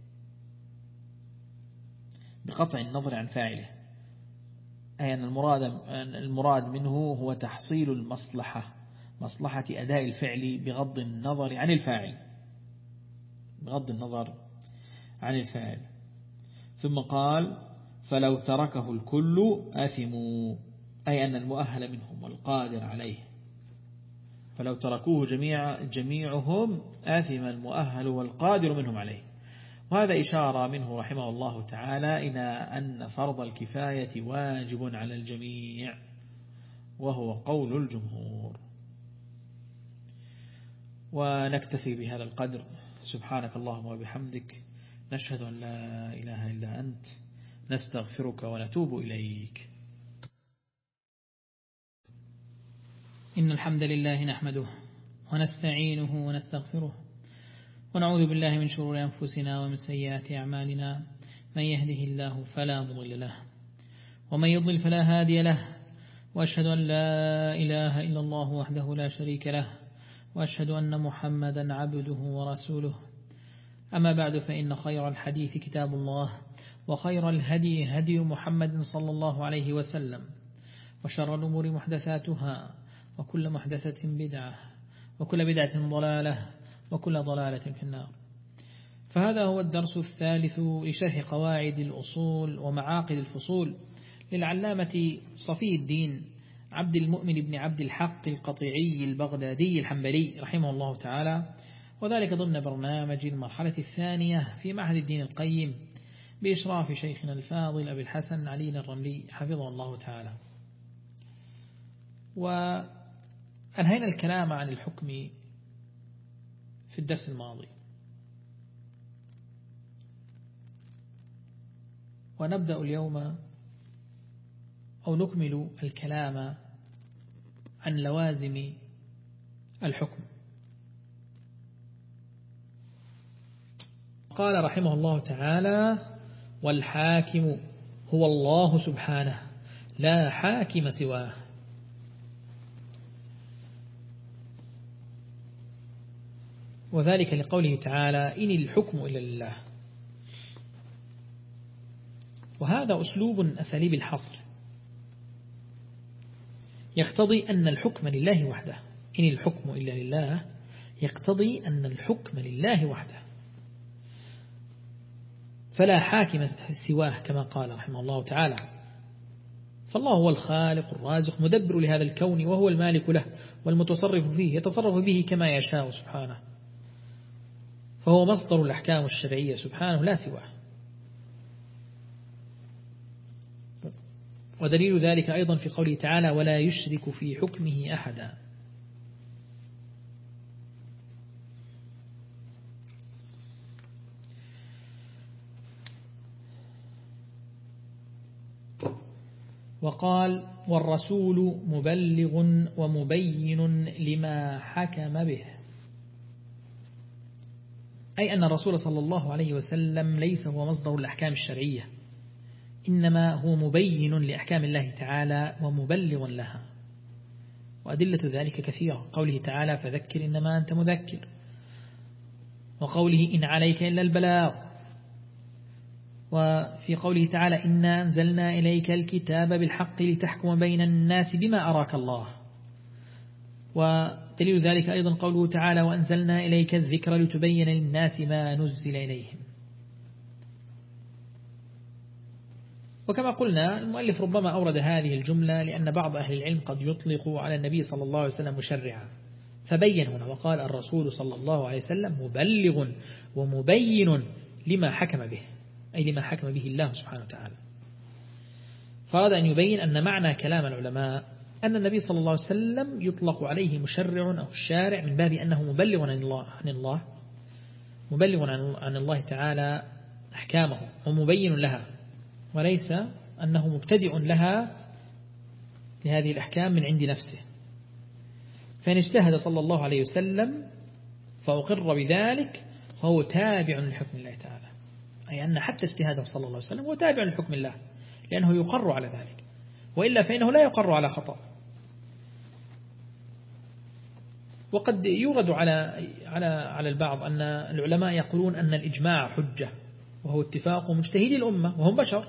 بقطع النظر عن فاعله، أي أن المراد, المراد منه هو تحصيل المصلحة، مصلحة أداء الفعل بغض النظر عن الفاعل، بغض النظر عن الفاعل. ثم قال فلو تركه الكل آثموا، أي أن المؤهل منهم والقادر عليه، فلو تركوه جميع جميعهم آثم المؤهل والقادر منهم عليه. وهذا إشارة منه رحمه الله تعالى إلى أن فرض الكفاية واجب على الجميع، وهو قول الجمهور. ونكتفي بهذا القدر. سبحانك اللهم وبحمدك، نشهد أن لا إله إلا أنت، نستغفرك ونتوب إليك. إن الحمد لله نحمده ونستعينه ونستغفره ونعوذ بالله من شرور أنفسنا ومن سيئات أعمالنا، من يهده الله فلا مضل له ومن يضلل فلا هادي له، وأشهد أن لا إله إلا الله وحده لا شريك له، وأشهد أن محمدا عبده ورسوله. أما بعد، فإن خير الحديث كتاب الله، وخير الهدي هدي محمد صلى الله عليه وسلم، وشر الأمور محدثاتها، وكل محدثة بدعة، وكل بدعة ضلالة، وكل ضلالة في النار. فهذا هو الدرس الثالث لشرح قواعد الأصول ومعاقد الفصول للعلامة صفي الدين عبد المؤمن بن عبد الحق القطيعي البغدادي الحنبلي رحمه الله تعالى، وذلك ضمن برنامج المرحلة الثانية في معهد الدين القيم بإشراف شيخنا الفاضل أبي الحسن علي الرملي حفظه الله تعالى. وأنهينا الكلام عن الحكم في الدرس الماضي. ونبدأ اليوم أو نكمل الكلام عن لوازم الحكم. قال رحمه الله تعالى: والحاكم هو الله سبحانه لا حاكم سواه. وذلك لقوله تعالى: إن الحكم إلا لله. وهذا أسلوب أساليب الحصر يقتضي أن الحكم لله وحده. إن الحكم إلا لله يقتضي أن الحكم لله وحده، فلا حاكم سواه كما قال رحمه الله تعالى. فالله هو الخالق الرازق مدبر لهذا الكون، وهو المالك له والمتصرف فيه، يتصرف به كما يشاء سبحانه، فهو مصدر الأحكام الشرعية سبحانه لا سواه. ودليل ذلك أيضا في قوله تعالى: ولا يشرك في حكمه أحدا. وقال: والرسول مبلغ ومبين لما حكم به، أي أن الرسول صلى الله عليه وسلم ليس هو مصدر الأحكام الشرعية، إنما هو مبين لأحكام الله تعالى ومبلغ لها. وأدلة ذلك كثيرة، قوله تعالى: فذكر إنما أنت مذكر، وقوله: إن عليك إلا البلاغ، وفي قوله تعالى: إنا أنزلنا إليك الكتاب بالحق لتحكم بين الناس بما أراك الله. ودليل ذلك أيضا قوله تعالى: وأنزلنا إليك الذكر لتبين للناس ما نزل إليهم. وكما قلنا المؤلف ربما أورد هذه الجملة لأن بعض أهل العلم قد يطلق على النبي صلى الله عليه وسلم مشرعا، فبين هنا وقال: الرسول صلى الله عليه وسلم مبلغ ومبين لما حكم به، أي لما حكم به الله سبحانه وتعالى. فأراد أن يبين أن معنى كلام العلماء أن النبي صلى الله عليه وسلم يطلق عليه مشرع أو الشارع من باب أنه مبلغ عن الله, عن الله مبلغ عن الله تعالى أحكامه ومبين لها، وليس أنه مبتدئ لها لهذه الأحكام من عند نفسه. فإن اجتهد صلى الله عليه وسلم فأقر بذلك فهو تابع لحكم الله تعالى، أي أن حتى اجتهاده صلى الله عليه وسلم هو تابع لحكم الله، لأنه يقر على ذلك، وإلا فإنه لا يقر على خطأ. وقد يورد على على على البعض أن العلماء يقولون أن الإجماع حجة، وهو اتفاق مجتهدي الأمة وهم بشر،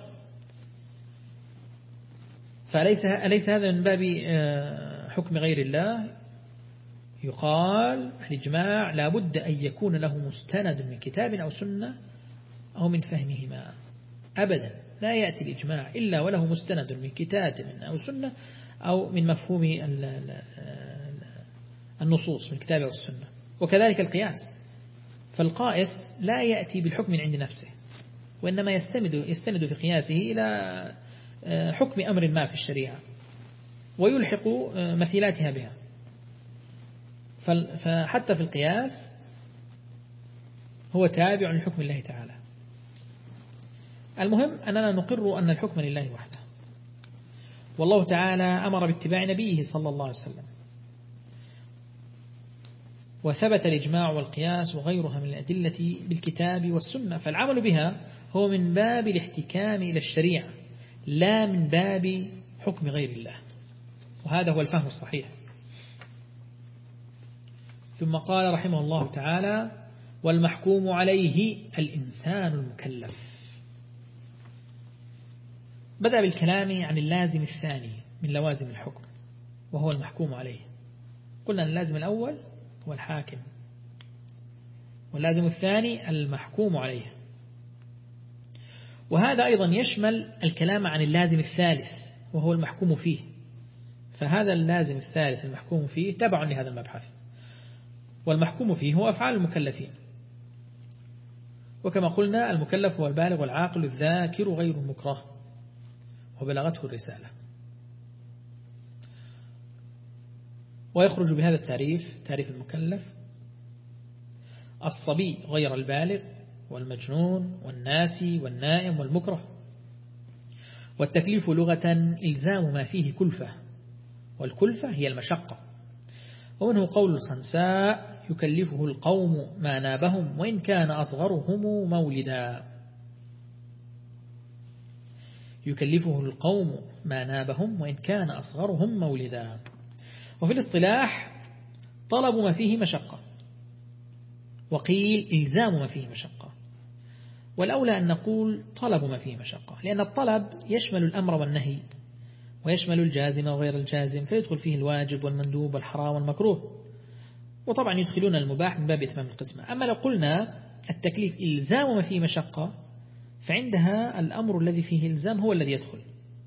فأليس أليس هذا من باب حكم غير الله؟ يقال الإجماع لا بد أن يكون له مستند من كتاب أو سنة أو من فهمهما، أبدا لا يأتي الإجماع إلا وله مستند من كتاب أو سنة أو من مفهوم النصوص من الكتاب أو السنة. وكذلك القياس، فالقائس لا يأتي بالحكم من عند نفسه، وإنما يستند يستند في قياسه إلى حكم أمر ما في الشريعة ويلحق مثيلاتها بها. فحتى في القياس هو تابع لحكم الله تعالى. المهم أننا نقر أن الحكم لله وحده، والله تعالى أمر باتباع نبيه صلى الله عليه وسلم، وثبت الإجماع والقياس وغيرها من الأدلة بالكتاب والسنة، فالعمل بها هو من باب الاحتكام إلى الشريعة لا من باب حكم غير الله، وهذا هو الفهم الصحيح. ثم قال رحمه الله تعالى: والمحكوم عليه الإنسان المكلف. بدأ بالكلام عن اللازم الثاني من لوازم الحكم وهو المحكوم عليه. قلنا أن اللازم الأول هو الحاكم، واللازم الثاني المحكوم عليه، وهذا أيضا يشمل الكلام عن اللازم الثالث وهو المحكوم فيه. فهذا اللازم الثالث المحكوم فيه تبع لهذا المبحث، والمحكوم فيه هو أفعال المكلفين. وكما قلنا المكلف هو البالغ والعاقل الذاكر غير المكره وبلغته الرسالة. ويخرج بهذا التعريف تعريف المكلف الصبي غير البالغ والمجنون والناسي والنائم والمكره. والتكليف لغة إلزام ما فيه كلفة، والكلفة هي المشقة. ومنه قول الخنساء يكلفه القوم ما نابهم وإن كان أصغرهم مولدا. يكلفه القوم ما نابهم وإن كان أصغرهم مولدا. وفي الاصطلاح طلب ما فيه مشقة، وقيل إلزام ما فيه مشقة، والأولى أن نقول طلب ما فيه مشقة، لأن الطلب يشمل الأمر والنهي ويشمل الجازم وغير الجازم، فيدخل فيه الواجب والمندوب والحرام والمكروه، وطبعا يدخلون المباح من باب إتمام القسمة. أما لو قلنا التكليف إلزام ما فيه مشقة، فعندها الأمر الذي فيه إلزام هو الذي يدخل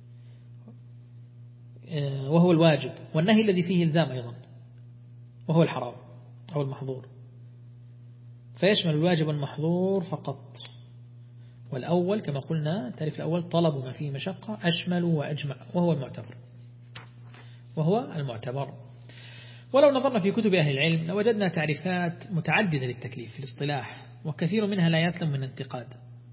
وهو الواجب، والنهي الذي فيه إلزام أيضا وهو الحرام أو المحظور، فيشمل الواجب والمحظور فقط. والأول كما قلنا التعريف الأول طلب ما فيه مشقة أشمل وأجمع، وهو المعتبر وهو المعتبر. ولو نظرنا في كتب أهل العلم لوجدنا تعريفات متعددة للتكليف في الاصطلاح، وكثير منها لا يسلم من انتقاد.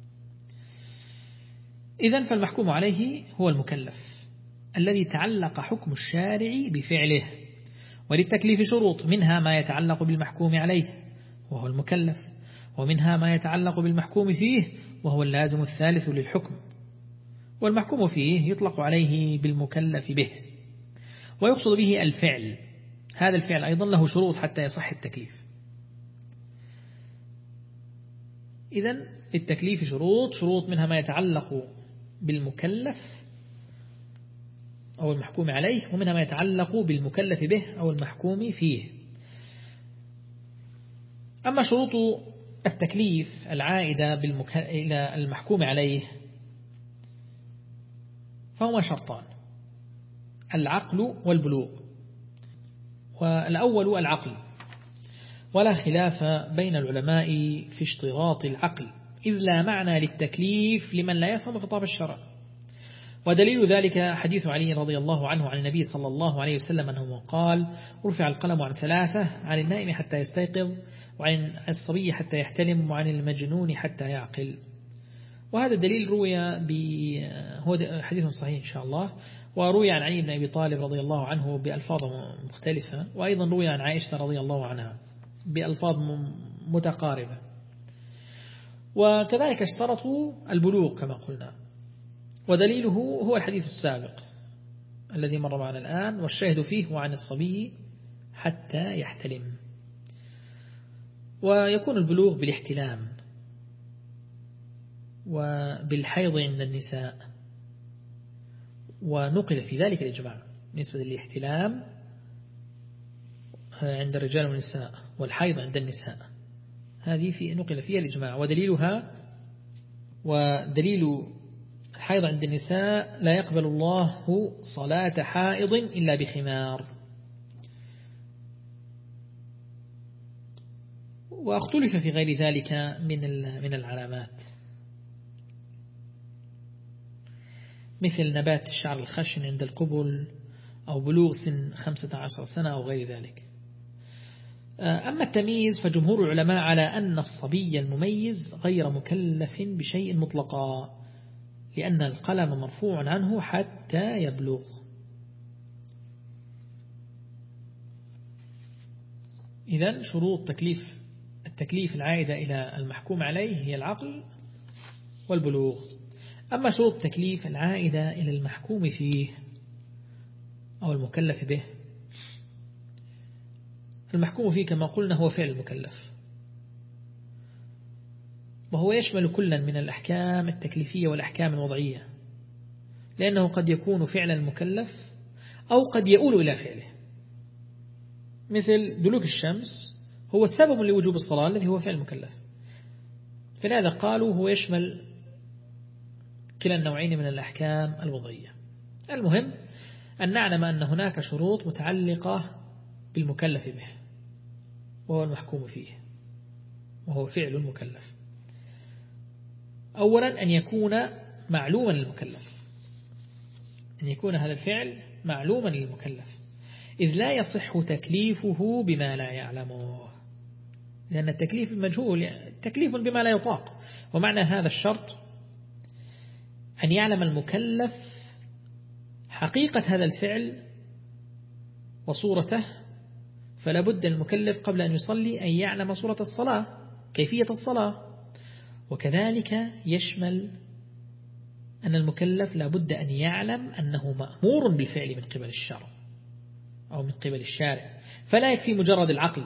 إذن فالمحكوم عليه هو المكلف الذي تعلق حكم الشارع بفعله. وللتكليف شروط، منها ما يتعلق بالمحكوم عليه وهو المكلف، ومنها ما يتعلق بالمحكوم فيه وهو اللازم الثالث للحكم. والمحكوم فيه يطلق عليه بالمكلف به، ويقصد به الفعل. هذا الفعل أيضا له شروط حتى يصح التكليف. إذن للتكليف شروط، شروط منها ما يتعلق بالمكلف أو المحكوم عليه، ومنها ما يتعلق بالمكلف به أو المحكوم فيه. أما شروط التكليف العائدة بالمك... إلى المحكوم عليه فهما شرطان: العقل والبلوغ. والأول العقل، ولا خلاف بين العلماء في اشتراط العقل، إذ لا معنى للتكليف لمن لا يفهم خطاب الشرع. ودليل ذلك حديث علي رضي الله عنه عن النبي صلى الله عليه وسلم أنه قال: رفع القلم عن ثلاثة، عن النائم حتى يستيقظ، وعن الصبي حتى يحتلم، وعن المجنون حتى يعقل. وهذا الدليل روي ب... هو حديث صحيح إن شاء الله، وروي عن علي بن أبي طالب رضي الله عنه بألفاظ مختلفة، وأيضا روي عن عائشة رضي الله عنها بألفاظ متقاربة. وكذلك اشترطوا البلوغ كما قلنا، ودليله هو الحديث السابق الذي مر معنا الآن، والشاهد فيه وعن الصبي حتى يحتلم. ويكون البلوغ بالاحتلام وبالحيض عند النساء، ونقل في ذلك الإجماع بالنسبة للاحتلام عند الرجال والنساء، والحيض عند النساء، هذه في نقل فيها الإجماع. ودليلها ودليل الحيض عند النساء: لا يقبل الله صلاة حائض إلا بخمار. واختلف في غير ذلك من من العلامات، مثل نبات الشعر الخشن عند القبل، أو بلوغ سن خمسة عشر سنة أو غير ذلك. أما التمييز فجمهور العلماء على أن الصبي المميز غير مكلف بشيء مطلقا، لأن القلم مرفوع عنه حتى يبلغ. إذن شروط تكليف التكليف العائدة إلى المحكوم عليه هي العقل والبلوغ. أما شروط التكليف العائدة إلى المحكوم فيه أو المكلف به، المحكوم فيه كما قلنا هو فعل المكلف، وهو يشمل كلا من الأحكام التكليفية والأحكام الوضعية، لأنه قد يكون فعل المكلف أو قد يؤول إلى فعله. مثل دلوك الشمس هو السبب لوجوب الصلاة الذي هو فعل المكلف، فلهذا قالوا هو يشمل كلا النوعين من الأحكام الوضعية. المهم أن نعلم أن هناك شروط متعلقة بالمكلف به وهو المحكوم فيه وهو فعل المكلف. أولا أن يكون معلوما للمكلف، أن يكون هذا الفعل معلوما للمكلف، إذ لا يصح تكليفه بما لا يعلمه. لأن التكليف مجهول، تكليف بما لا يطاق. ومعنى هذا الشرط أن يعلم المكلف حقيقة هذا الفعل وصورته، فلا بد المكلف قبل أن يصلي أن يعلم صورة الصلاة، كيفية الصلاة. وكذلك يشمل أن المكلف لا بد أن يعلم أنه مأمور بالفعل من قبل الشرع أو من قبل الشارع، فلا يكفي مجرد العقل،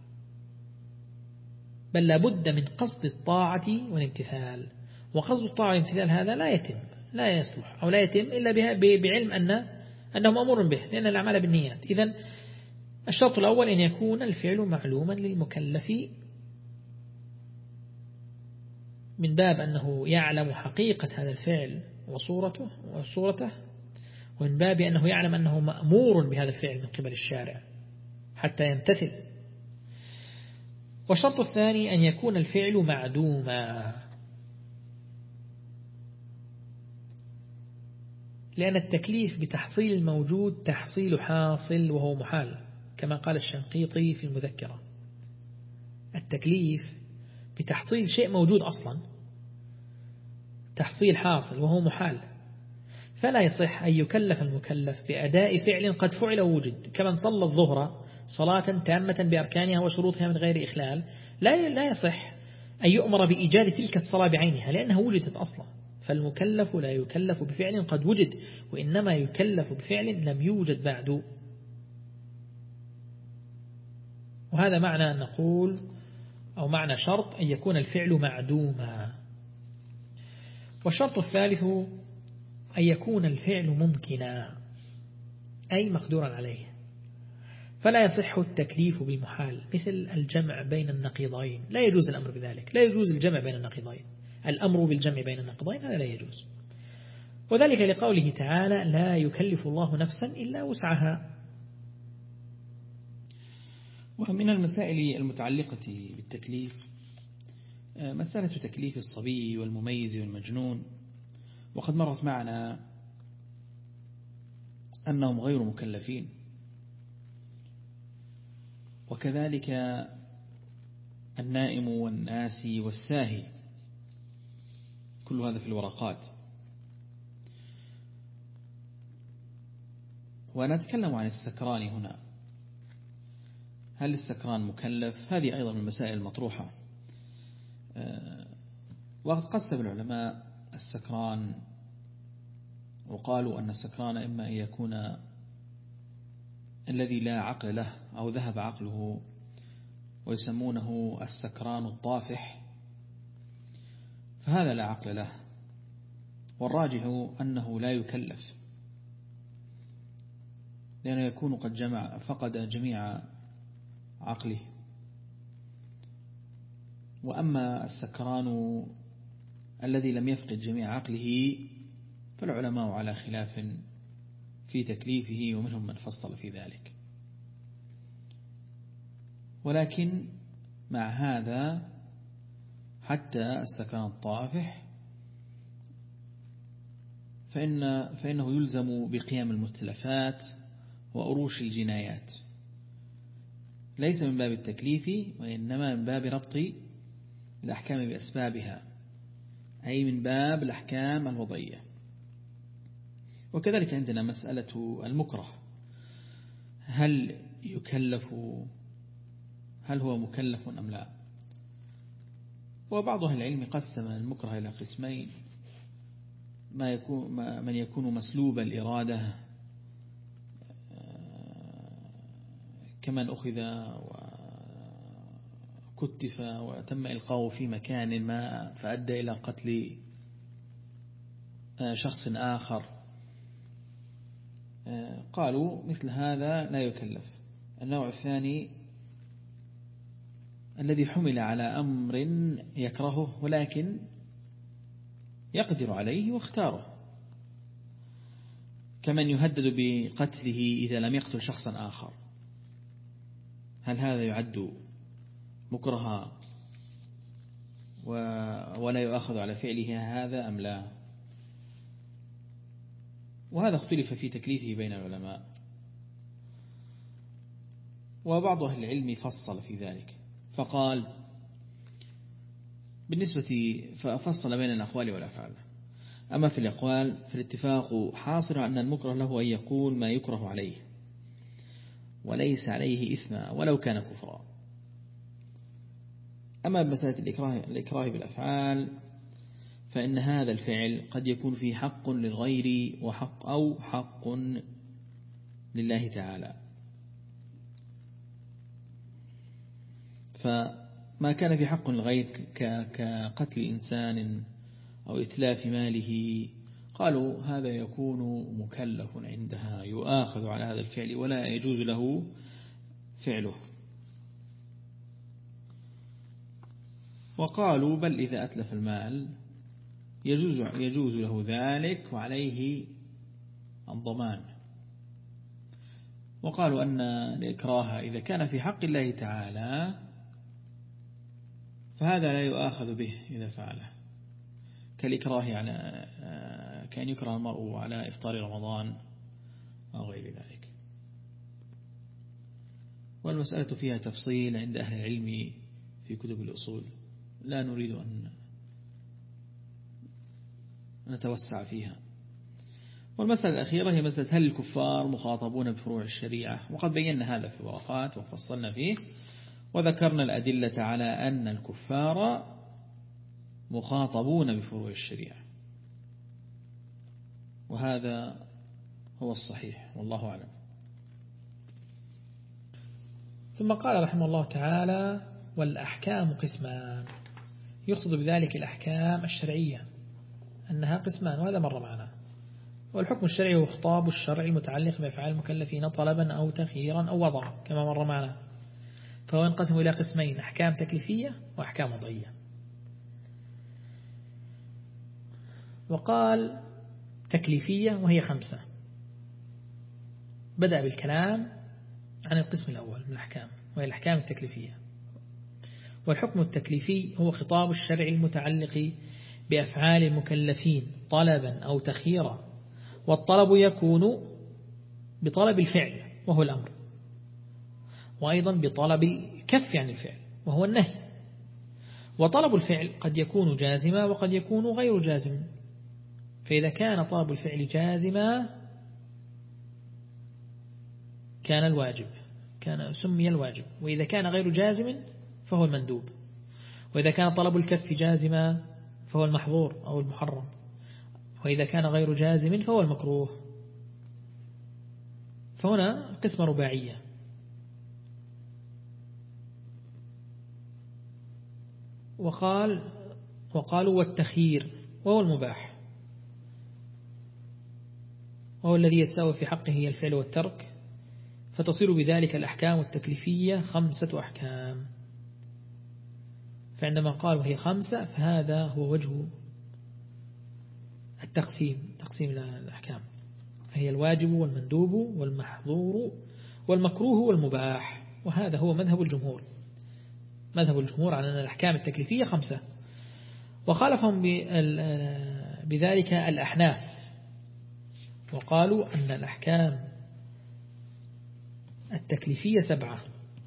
بل لا بد من قصد الطاعة والامتثال. وقصد الطاعة والامتثال هذا لا يتم لا يصلح أو لا يتم إلا بعلم أن أنه مأمور به، لأن الأعمال بالنيات. إذن الشرط الأول أن يكون الفعل معلوما للمكلف من باب أنه يعلم حقيقة هذا الفعل وصورته وصورته، ومن باب أنه يعلم أنه مأمور بهذا الفعل من قبل الشارع حتى يمتثل. والشرط الثاني أن يكون الفعل معدوما، لأن التكليف بتحصيل الموجود تحصيل حاصل وهو محال، كما قال الشنقيطي في المذكرة. التكليف بتحصيل شيء موجود أصلا تحصيل حاصل وهو محال، فلا يصح أن يكلف المكلف بأداء فعل قد فعل ووجد، كمن صلى الظهر صلاة تامة بأركانها وشروطها من غير إخلال، لا لا يصح أن يؤمر بإيجاد تلك الصلاة بعينها لأنها وجدت أصلا. فالمكلف لا يكلف بفعل قد وجد، وإنما يكلف بفعل لم يوجد بعد. وهذا معنى أن نقول أو معنى شرط أن يكون الفعل معدوما. والشرط الثالث أن يكون الفعل ممكنا أي مقدورا عليه، فلا يصح التكليف بالمحال مثل الجمع بين النقيضين، لا يجوز الأمر بذلك، لا يجوز الجمع بين النقيضين، الأمر بالجمع بين النقيضين هذا لا يجوز. وذلك لقوله تعالى لا يكلف الله نفسا إلا وسعها. ومن المسائل المتعلقة بالتكليف مسألة تكليف الصبي والمميز والمجنون، وقد مرت معنا أنهم غير مكلفين، وكذلك النائم والناسي والساهي، كل هذا في الورقات. ونتكلم عن السكران هنا، هل السكران مكلف؟ هذه أيضا من المسائل المطروحة. وقد قسم العلماء السكران وقالوا أن السكران إما أن يكون الذي لا عقل له أو ذهب عقله ويسمونه السكران الطافح، فهذا لا عقل له، والراجح أنه لا يكلف لأنه يكون قد جمع فقد جميع عقله. وأما السكران الذي لم يفقد جميع عقله فالعلماء على خلاف في تكليفه، ومنهم من فصل في ذلك. ولكن مع هذا حتى السكران الطافح فإن فإنه يلزم بقيام المتلفات وأروش الجنايات، ليس من باب التكليف وإنما من باب ربط الأحكام بأسبابها، أي من باب الأحكام الوضعية. وكذلك عندنا مسألة المكره، هل يكلف هل هو مكلف أم لا؟ وبعض أهل العلم قسم المكره إلى قسمين: ما يكون من يكون مسلوب الإرادة كمن أخذ وكتف وتم إلقاؤه في مكان ما فأدى إلى قتل شخص آخر، قالوا مثل هذا لا يكلف. النوع الثاني الذي حمل على أمر يكرهه ولكن يقدر عليه واختاره، كمن يهدد بقتله إذا لم يقتل شخصا آخر، هل هذا يعد مكرها ولا يؤخذ على فعله هذا أم لا؟ وهذا اختلف في تكليفه بين العلماء، وبعض أهل العلم فصل في ذلك فقال بالنسبة ففصل بين الأقوال والأفعال. أما في الأقوال فالاتفاق حاصل أن المكره له أن يقول ما يكره عليه وليس عليه إثم ولو كان كفرا. أما بمسألة الإكراه, الإكراه بالأفعال فإن هذا الفعل قد يكون فيه حق للغير وحق أو حق لله تعالى. فما كان في حق للغير كقتل إنسان أو إتلاف ماله قالوا هذا يكون مكلف عندها يؤاخذ على هذا الفعل ولا يجوز له فعله. وقالوا بل إذا أتلف المال يجوز, يجوز له ذلك وعليه الضمان. وقالوا أن الإكراه إذا كان في حق الله تعالى فهذا لا يؤاخذ به إذا فعله، كالإكراه على كأن يكره المرء على إفطار رمضان أو غير ذلك. والمسألة فيها تفصيل عند أهل العلم في كتب الأصول لا نريد أن نتوسع فيها. والمسألة الأخيرة هي مسألة هل الكفار مخاطبون بفروع الشريعة، وقد بينا هذا في الورقات وفصلنا فيه وذكرنا الأدلة على أن الكفار مخاطبون بفروع الشريعة، وهذا هو الصحيح والله أعلم. ثم قال رحمه الله تعالى: والأحكام قسمان. يقصد بذلك الأحكام الشرعية أنها قسمان، وهذا مر معنا. والحكم الشرعي هو خطاب الشرع المتعلق بأفعال المكلفين طلبا أو تخييرا أو وضعا كما مر معنا، فهو ينقسم إلى قسمين: أحكام تكليفية وأحكام وضعية. وقال تكليفية وهي خمسة. بدأ بالكلام عن القسم الأول من الأحكام وهي الأحكام التكليفية. والحكم التكليفي هو خطاب الشرع المتعلق بأفعال المكلفين طلبا أو تخييرا، والطلب يكون بطلب الفعل وهو الأمر، وأيضا بطلب الكف عن الفعل وهو النهي. وطلب الفعل قد يكون جازما وقد يكون غير جازم، فإذا كان طلب الفعل جازما كان الواجب كان سمي الواجب، وإذا كان غير جازم فهو المندوب، وإذا كان طلب الكف جازما فهو المحظور أو المحرم، وإذا كان غير جازم فهو المكروه. فهنا قسمة رباعية. وقال وقالوا والتخيير وهو المباح، وهو الذي يتساوى في حقه هي الفعل والترك، فتصير بذلك الأحكام التكليفية خمسة أحكام. فعندما قال وهي خمسة فهذا هو وجه التقسيم تقسيم الأحكام، فهي الواجب والمندوب والمحظور والمكروه والمباح، وهذا هو مذهب الجمهور مذهب الجمهور على أن الأحكام التكليفية خمسة. وخالفهم بذلك الأحناف، وقالوا أن الأحكام التكليفية سبعة: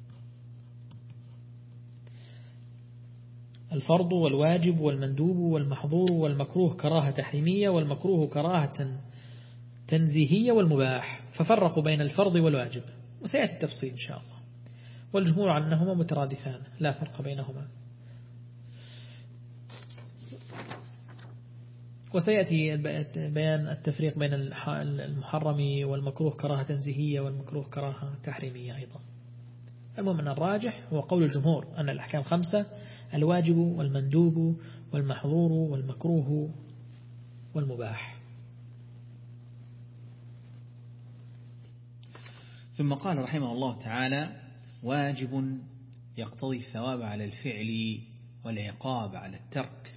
الفرض والواجب والمندوب والمحظور والمكروه كراهة تحريمية والمكروه كراهة تنزيهية والمباح، ففرقوا بين الفرض والواجب، وسيأتي التفصيل إن شاء الله. والجمهور على أنهما مترادفان لا فرق بينهما، وسيأتي بيان التفريق بين المحرم والمكروه كراهة تنزيهية والمكروه كراهة تحريمية أيضا. المهم أن الراجح هو قول الجمهور أن الأحكام خمسة: الواجب والمندوب والمحظور والمكروه والمباح. ثم قال رحمه الله تعالى: واجب يقتضي الثواب على الفعل والعقاب على الترك.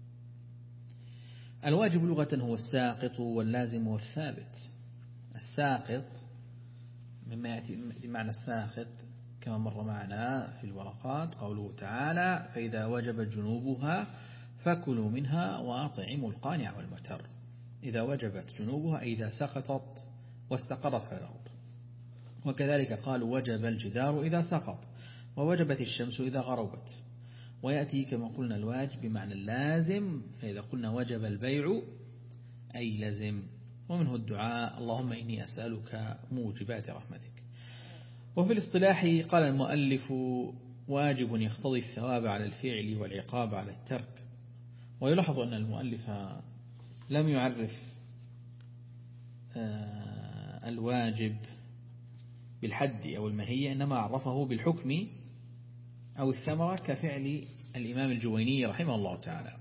الواجب لغة هو الساقط واللازم والثابت. الساقط مما يأتي بمعنى الساقط كما مر معنا في الورقات قوله تعالى: فإذا وجبت جنوبها فكلوا منها وأطعموا القانع والمعتر. إذا وجبت جنوبها أي إذا سقطت واستقرت على الأرض. وكذلك قالوا وجب الجدار إذا سقط، ووجبت الشمس إذا غربت. ويأتي كما قلنا الواجب بمعنى اللازم، فإذا قلنا وجب البيع أي لزم. ومنه الدعاء اللهم إني أسألك موجبات رحمتك. وفي الاصطلاح قال المؤلف واجب يقتضي الثواب على الفعل والعقاب على الترك. ويلاحظ أن المؤلف لم يعرف الواجب بالحد أو المهية، إنما عرفه بالحكم أو الثمرة كفعل الإمام الجويني رحمه الله تعالى.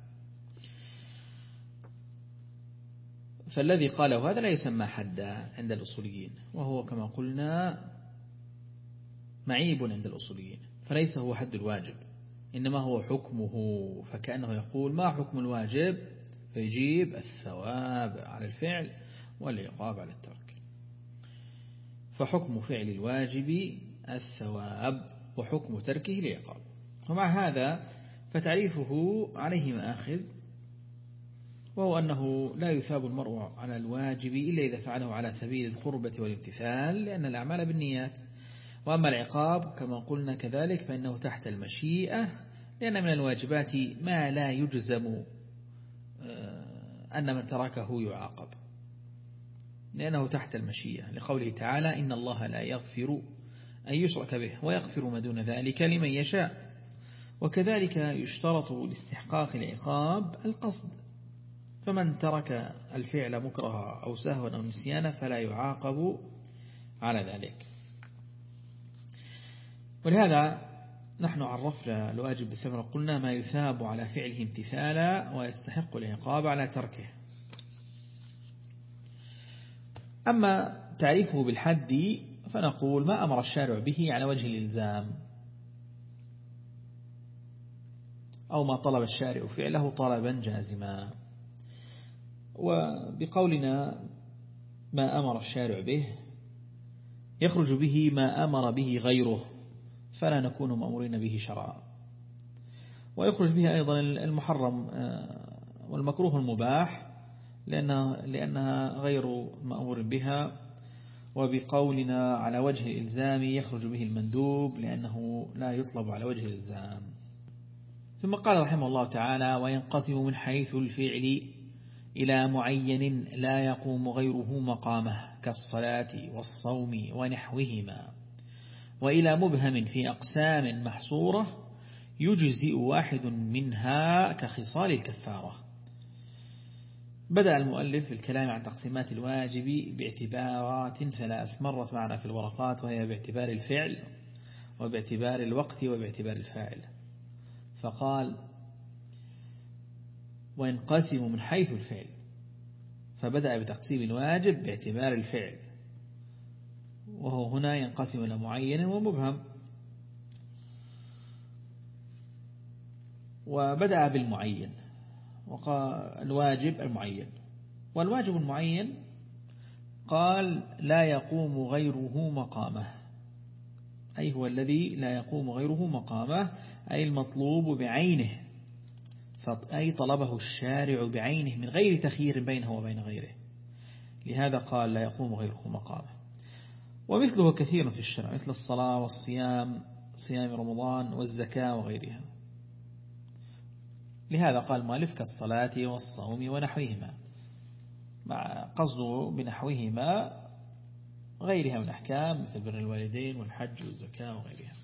فالذي قاله هذا لا يسمى حدا عند الأصوليين، وهو كما قلنا معيب عند الأصوليين، فليس هو حد الواجب، إنما هو حكمه. فكأنه يقول ما حكم الواجب، فيجيب الثواب على الفعل والعقاب على الترك. فحكم فعل الواجب الثواب، وحكم تركه العقاب. ومع هذا فتعريفه عليه مآخذ، وهو أنه لا يثاب المرء على الواجب إلا إذا فعله على سبيل القربة والامتثال، لأن الأعمال بالنيات. وأما العقاب كما قلنا كذلك فإنه تحت المشيئة، لأن من الواجبات ما لا يجزم أن من تركه يعاقب، لأنه تحت المشيئة، لقوله تعالى إن الله لا يغفر أن يشرك به ويغفر ما دون ذلك لمن يشاء. وكذلك يشترط لاستحقاق العقاب القصد، فمن ترك الفعل مكرها أو سهوا أو نسيانا فلا يعاقب على ذلك. ولهذا نحن عرفنا الواجب بالثمرة، قلنا ما يثاب على فعله امتثالا ويستحق العقاب على تركه. أما تعريفه بالحد فنقول ما أمر الشارع به على وجه الإلزام، أو ما طلب الشارع فعله طلبا جازما. وبقولنا ما أمر الشارع به يخرج به ما أمر به غيره، فلا نكون مأمورين به شرعا. ويخرج به أيضا المحرم والمكروه المباح، لأنها, لأنها غير مأمور بها. وبقولنا على وجه الإلزام يخرج به المندوب، لأنه لا يطلب على وجه الإلزام. ثم قال رحمه الله تعالى وينقسم من حيث الفعل إلى معين لا يقوم غيره مقامه كالصلاة والصوم ونحوهما، وإلى مبهم في أقسام محصورة يجزئ واحد منها كخصال الكفارة. بدأ المؤلف الكلام عن تقسيمات الواجب باعتبارات ثلاث مرت معنا في الورقات، وهي باعتبار الفعل وباعتبار الوقت وباعتبار الفاعل. فقال وينقسم من حيث الفعل، فبدأ بتقسيم الواجب باعتبار الفعل، وهو هنا ينقسم إلى معين ومبهم. وبدأ بالمعين، وقال الواجب المعين. والواجب المعين قال لا يقوم غيره مقامه، أي هو الذي لا يقوم غيره مقامه، أي المطلوب بعينه، أي طلبه الشارع بعينه من غير تخيير بينه وبين غيره، لهذا قال لا يقوم غيره مقامه. ومثله كثير في الشرع، مثل الصلاة والصيام، صيام رمضان والزكاة وغيرها. لهذا قال المؤلف كالصلاة والصوم ونحوهما، مع قصده بنحوهما غيرها من الأحكام مثل بر الوالدين والحج والزكاة وغيرها.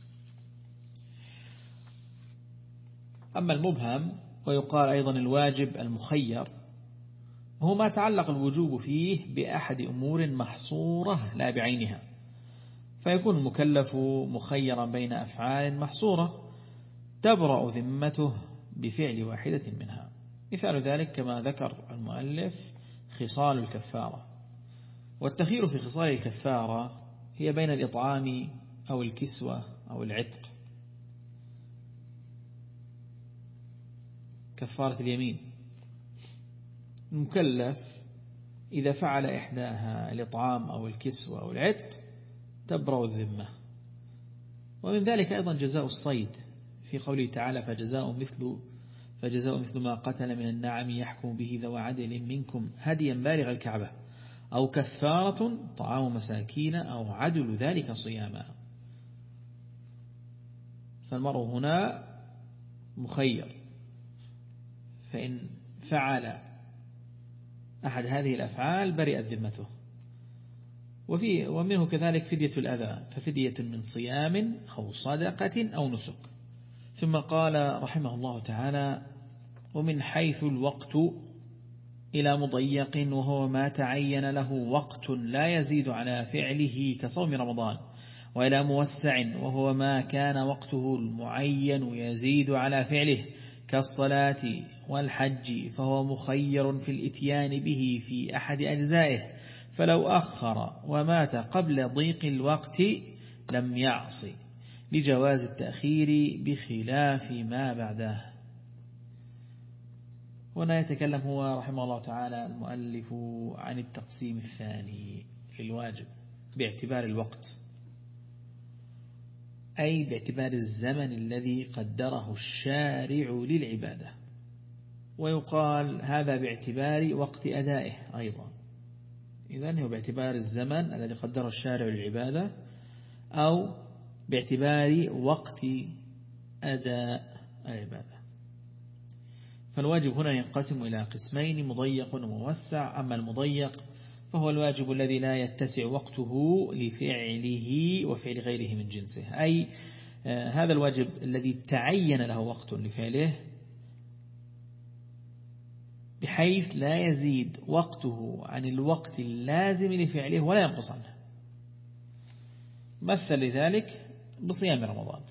أما المبهم ويقال أيضا الواجب المخير، هو ما تعلق الوجوب فيه بأحد أمور محصورة لا بعينها، فيكون المكلف مخيرا بين أفعال محصورة تبرأ ذمته بفعل واحدة منها. مثال ذلك كما ذكر المؤلف خصال الكفارة. والتخيير في خصال الكفارة هي بين الإطعام أو الكسوة أو العتق. كفارة اليمين المكلف إذا فعل إحداها الإطعام أو الكسوة أو العتق تبرأ الذمة. ومن ذلك أيضا جزاء الصيد في قوله تعالى فجزاء مثل فجزاء مثل ما قتل من النعم يحكم به ذو عدل منكم هديا بالغ الكعبة أو كفارة طعام مساكين أو عدل ذلك صياما. فالمرء هنا مخير، فإن فعل أحد هذه الأفعال برئت ذمته. وفي ومنه كذلك فدية الأذى، ففدية من صيام أو صدقة أو نسك. ثم قال رحمه الله تعالى: ومن حيث الوقت إلى مضيق وهو ما تعين له وقت لا يزيد على فعله كصوم رمضان، وإلى موسع وهو ما كان وقته المعين يزيد على فعله كالصلاة والحج، فهو مخير في الإتيان به في أحد أجزائه، فلو أخر ومات قبل ضيق الوقت لم يعصي، لجواز التأخير بخلاف ما بعده. هنا يتكلم هو رحمه الله تعالى المؤلف عن التقسيم الثاني للواجب باعتبار الوقت، أي باعتبار الزمن الذي قدره الشارع للعبادة، ويقال هذا باعتبار وقت أدائه أيضا. إذن هو باعتبار الزمن الذي قدره الشارع للعبادة أو باعتبار وقت أداء العبادة. فالواجب هنا ينقسم إلى قسمين: مضيق وموسع. أما المضيق فهو الواجب الذي لا يتسع وقته لفعله وفعل غيره من جنسه، أي آه هذا الواجب الذي تعين له وقت لفعله بحيث لا يزيد وقته عن الوقت اللازم لفعله ولا ينقص عنه. مثل لذلك بصيام رمضان،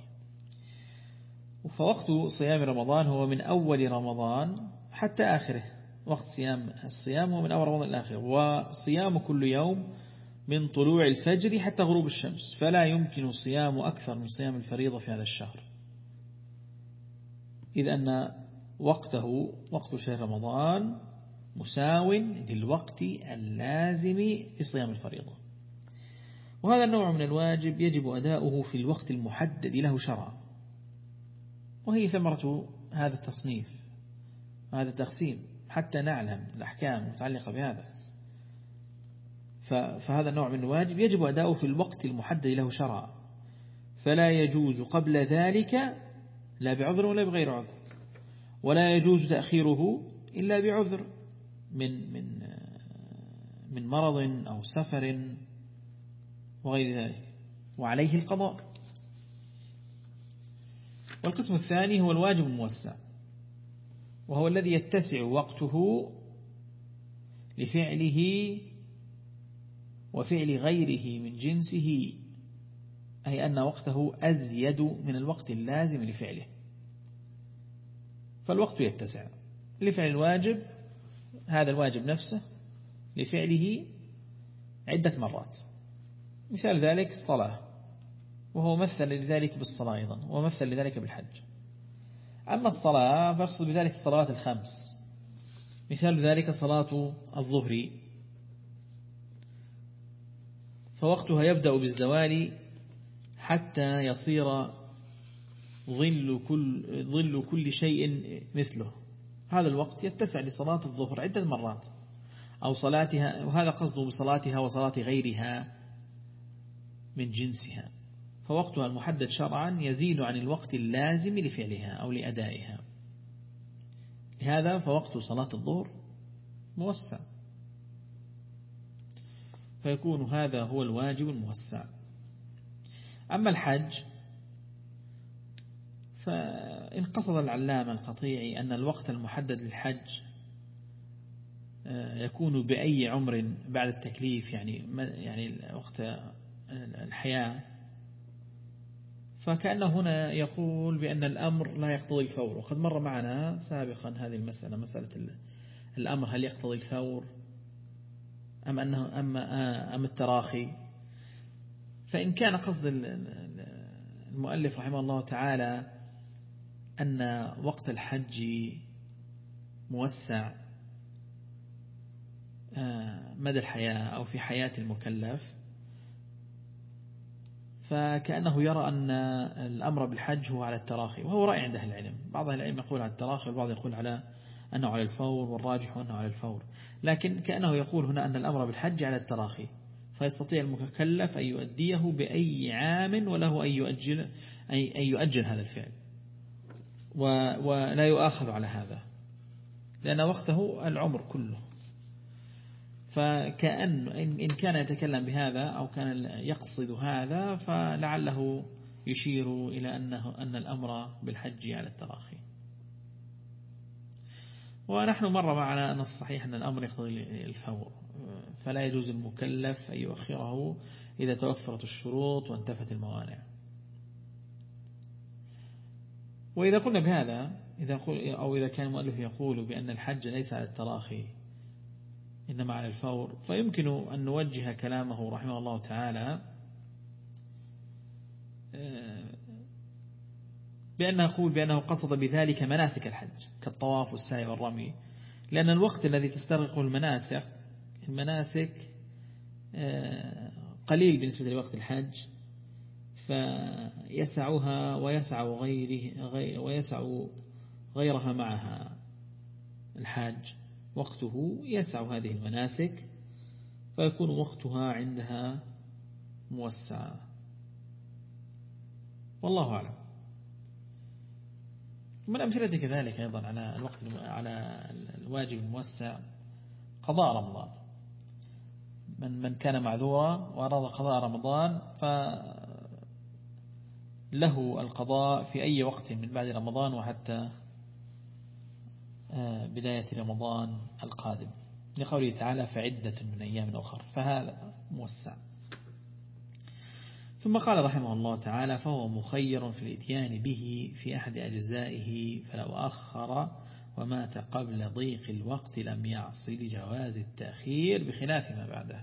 فوقت صيام رمضان هو من أول رمضان حتى آخره، وقت صيام الصيام هو من أول رمضان الآخر، وصيام كل يوم من طلوع الفجر حتى غروب الشمس، فلا يمكن صيام أكثر من صيام الفريضة في هذا الشهر، إذ أن وقته وقت شهر رمضان مساو للوقت اللازم لصيام الفريضة. وهذا النوع من الواجب يجب أداؤه في الوقت المحدد له شرعا، وهي ثمرة هذا التصنيف هذا التقسيم حتى نعلم الأحكام المتعلقة بهذا. فهذا النوع من الواجب يجب أداؤه في الوقت المحدد له شرعا، فلا يجوز قبل ذلك لا بعذر ولا بغير عذر، ولا يجوز تأخيره إلا بعذر من من من مرض أو سفر وغير ذلك، وعليه القضاء. والقسم الثاني هو الواجب الموسع، وهو الذي يتسع وقته لفعله وفعل غيره من جنسه، أي أن وقته أزيد من الوقت اللازم لفعله، فالوقت يتسع لفعل الواجب، هذا الواجب نفسه لفعله عدة مرات. مثال ذلك الصلاة، وهو مثل لذلك بالصلاة أيضا، ومثل لذلك بالحج. أما الصلاة فيقصد بذلك الصلوات الخمس، مثال ذلك صلاة الظهر، فوقتها يبدأ بالزوال حتى يصير ظل كل, ظل كل شيء مثله. هذا الوقت يتسع لصلاة الظهر عدة مرات أو صلاتها، وهذا قصده بصلاتها وصلاة غيرها من جنسها، فوقتها المحدد شرعا يزيد عن الوقت اللازم لفعلها أو لأدائها. لهذا فوقت صلاة الظهر موسع، فيكون هذا هو الواجب الموسع. أما الحج فإن قصد العلامة القطيعي أن الوقت المحدد للحج يكون بأي عمر بعد التكليف، يعني يعني وقت الحياة، فكأنه هنا يقول بأن الأمر لا يقتضي الفور. وقد مر معنا سابقا هذه المسألة، مسألة الأمر هل يقتضي الفور أم أنه أما أم التراخي. فإن كان قصد المؤلف رحمه الله تعالى أن وقت الحج موسع مدى الحياة أو في حياة المكلف، فكأنه يرى أن الأمر بالحج هو على التراخي، وهو رأي عند أهل العلم. بعض أهل العلم يقول على التراخي، والبعض يقول على أنه على الفور، والراجح أنه على الفور. لكن كأنه يقول هنا أن الأمر بالحج على التراخي، فيستطيع المكلف أن يؤديه بأي عام، وله أن يؤجل أن يؤجل هذا الفعل ولا يؤاخذ على هذا، لأن وقته العمر كله. فكأن إن كان يتكلم بهذا أو كان يقصد هذا فلعله يشير إلى أنه أن الأمر بالحج على التراخي. ونحن مر معنا أن الصحيح أن الأمر يقتضي الفور، فلا يجوز المكلف أن يؤخره إذا توفرت الشروط وانتفت الموانع. وإذا قلنا بهذا إذا أو إذا كان المؤلف يقول بأن الحج ليس على التراخي إنما على الفور، فيمكن أن نوجه كلامه رحمه الله تعالى بأنه يقول بأنه قصد بذلك مناسك الحج كالطواف والسعي والرمي، لأن الوقت الذي تستغرقه المناسك المناسك قليل بالنسبة لوقت الحج، فيسعها ويسع غيره ويسع غيرها معها. الحاج وقته يسع هذه المناسك فيكون وقتها عندها موسع، والله أعلم. من أمثلة كذلك أيضا على الوقت على الواجب الموسع قضاء رمضان. من من كان معذورا وأراد قضاء رمضان فله القضاء في أي وقت من بعد رمضان وحتى بداية رمضان القادم، لقوله تعالى فعدة من أيام أخر، فهذا موسع. ثم قال رحمه الله تعالى فهو مخير في الإتيان به في أحد أجزائه، فلو أخر ومات قبل ضيق الوقت لم يعصي لجواز التأخير بخلاف ما بعده.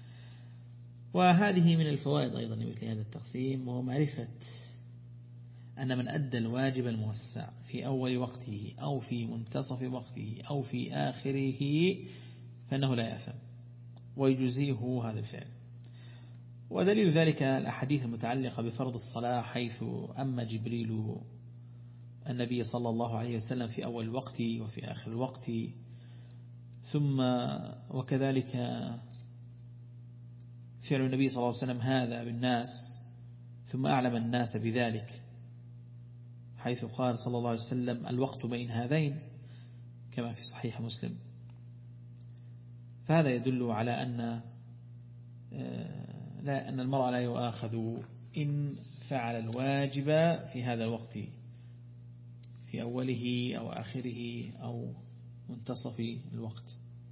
وهذه من الفوائد أيضا مثل هذا التقسيم، وهو معرفة أن من أدى الواجب الموسع في أول وقته أو في منتصف وقته أو في آخره فإنه لا يأثم ويجزيه هذا الفعل. ودليل ذلك الأحاديث المتعلقة بفرض الصلاة، حيث أما جبريل النبي صلى الله عليه وسلم في أول الوقت وفي آخر الوقت، ثم وكذلك فعل النبي صلى الله عليه وسلم هذا بالناس ثم أعلم الناس بذلك، حيث قال صلى الله عليه وسلم الوقت بين هذين كما في صحيح مسلم. فهذا يدل على أن لا أن المرء لا يؤاخذ إن فعل الواجب في هذا الوقت في أوله أو آخره أو منتصف الوقت.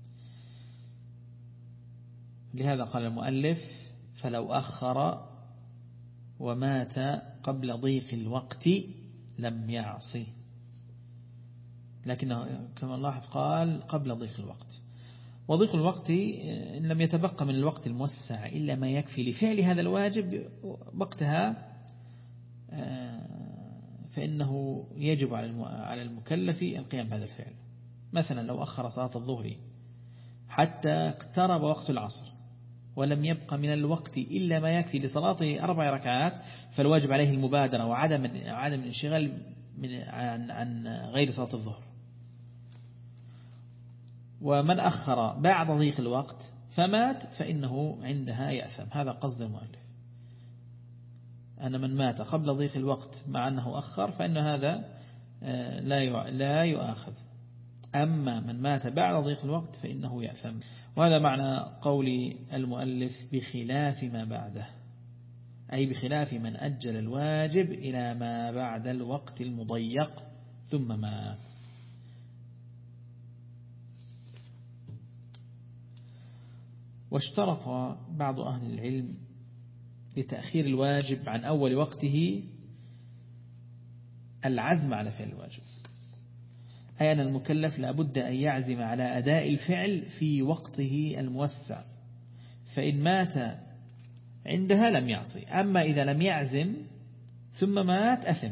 لهذا قال المؤلف فلو أخر ومات قبل ضيق الوقت لم يعصي، لكنه كما نلاحظ قال قبل ضيق الوقت. وضيق الوقت إن لم يتبقى من الوقت الموسع إلا ما يكفي لفعل هذا الواجب وقتها، فإنه يجب على المكلف القيام بهذا الفعل. مثلا لو أخر صلاة الظهر حتى اقترب وقت العصر ولم يبقى من الوقت إلا ما يكفي لصلاة أربع ركعات، فالواجب عليه المبادرة وعدم عدم الانشغال من عن عن غير صلاة الظهر. ومن أخر بعد ضيق الوقت فمات فإنه عندها يأثم. هذا قصد المؤلف، أن من مات قبل ضيق الوقت مع أنه أخر فإن هذا لا لا يؤاخذ، أما من مات بعد ضيق الوقت فإنه يأثم. وهذا معنى قول المؤلف بخلاف ما بعده، أي بخلاف من أجل الواجب إلى ما بعد الوقت المضيق ثم مات. واشترط بعض أهل العلم لتأخير الواجب عن أول وقته العزم على فعل الواجب، أي أن المكلف لابد أن يعزم على أداء الفعل في وقته الموسع، فإن مات عندها لم يعصي. أما إذا لم يعزم ثم مات أثم.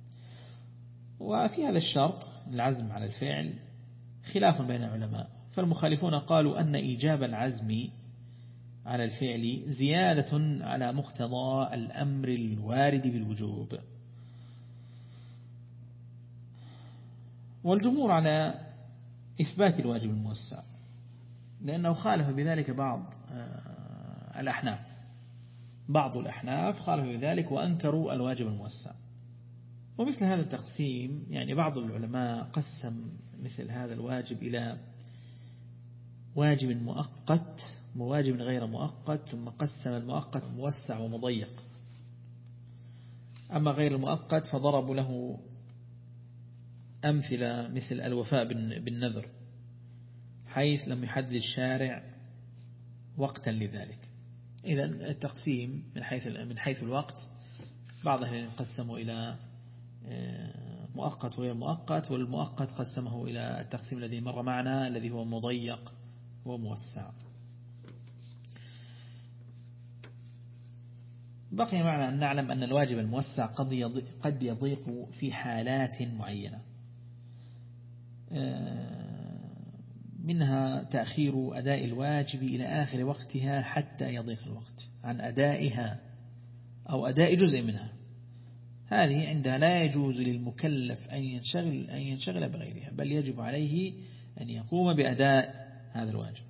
وفي هذا الشرط العزم على الفعل خلاف بين العلماء، فالمخالفون قالوا أن إيجاب العزم على الفعل زيادة على مقتضى الأمر الوارد بالوجوب، والجمهور على إثبات الواجب الموسع، لأنه خالف بذلك بعض الأحناف. بعض الأحناف قالوا في ذلك وأنكروا الواجب الموسع. ومثل هذا التقسيم يعني بعض العلماء قسم مثل هذا الواجب إلى واجب مؤقت وواجب غير مؤقت، ثم قسم المؤقت موسع ومضيق. أما غير المؤقت فضربوا له أمثلة مثل الوفاء بالنذر، حيث لم يحدد الشارع وقتا لذلك. إذا التقسيم من حيث من حيث الوقت بعض أهل قسموا إلى مؤقت وغير مؤقت، والمؤقت قسمه إلى التقسيم الذي مر معنا الذي هو مضيق وموسع. بقي معنا أن نعلم أن الواجب الموسع قد يضيق في حالات معينة، منها تأخير أداء الواجب إلى آخر وقتها حتى يضيق الوقت عن أدائها أو أداء جزء منها. هذه عندها لا يجوز للمكلف أن ينشغل, أن ينشغل بغيرها، بل يجب عليه أن يقوم بأداء هذا الواجب.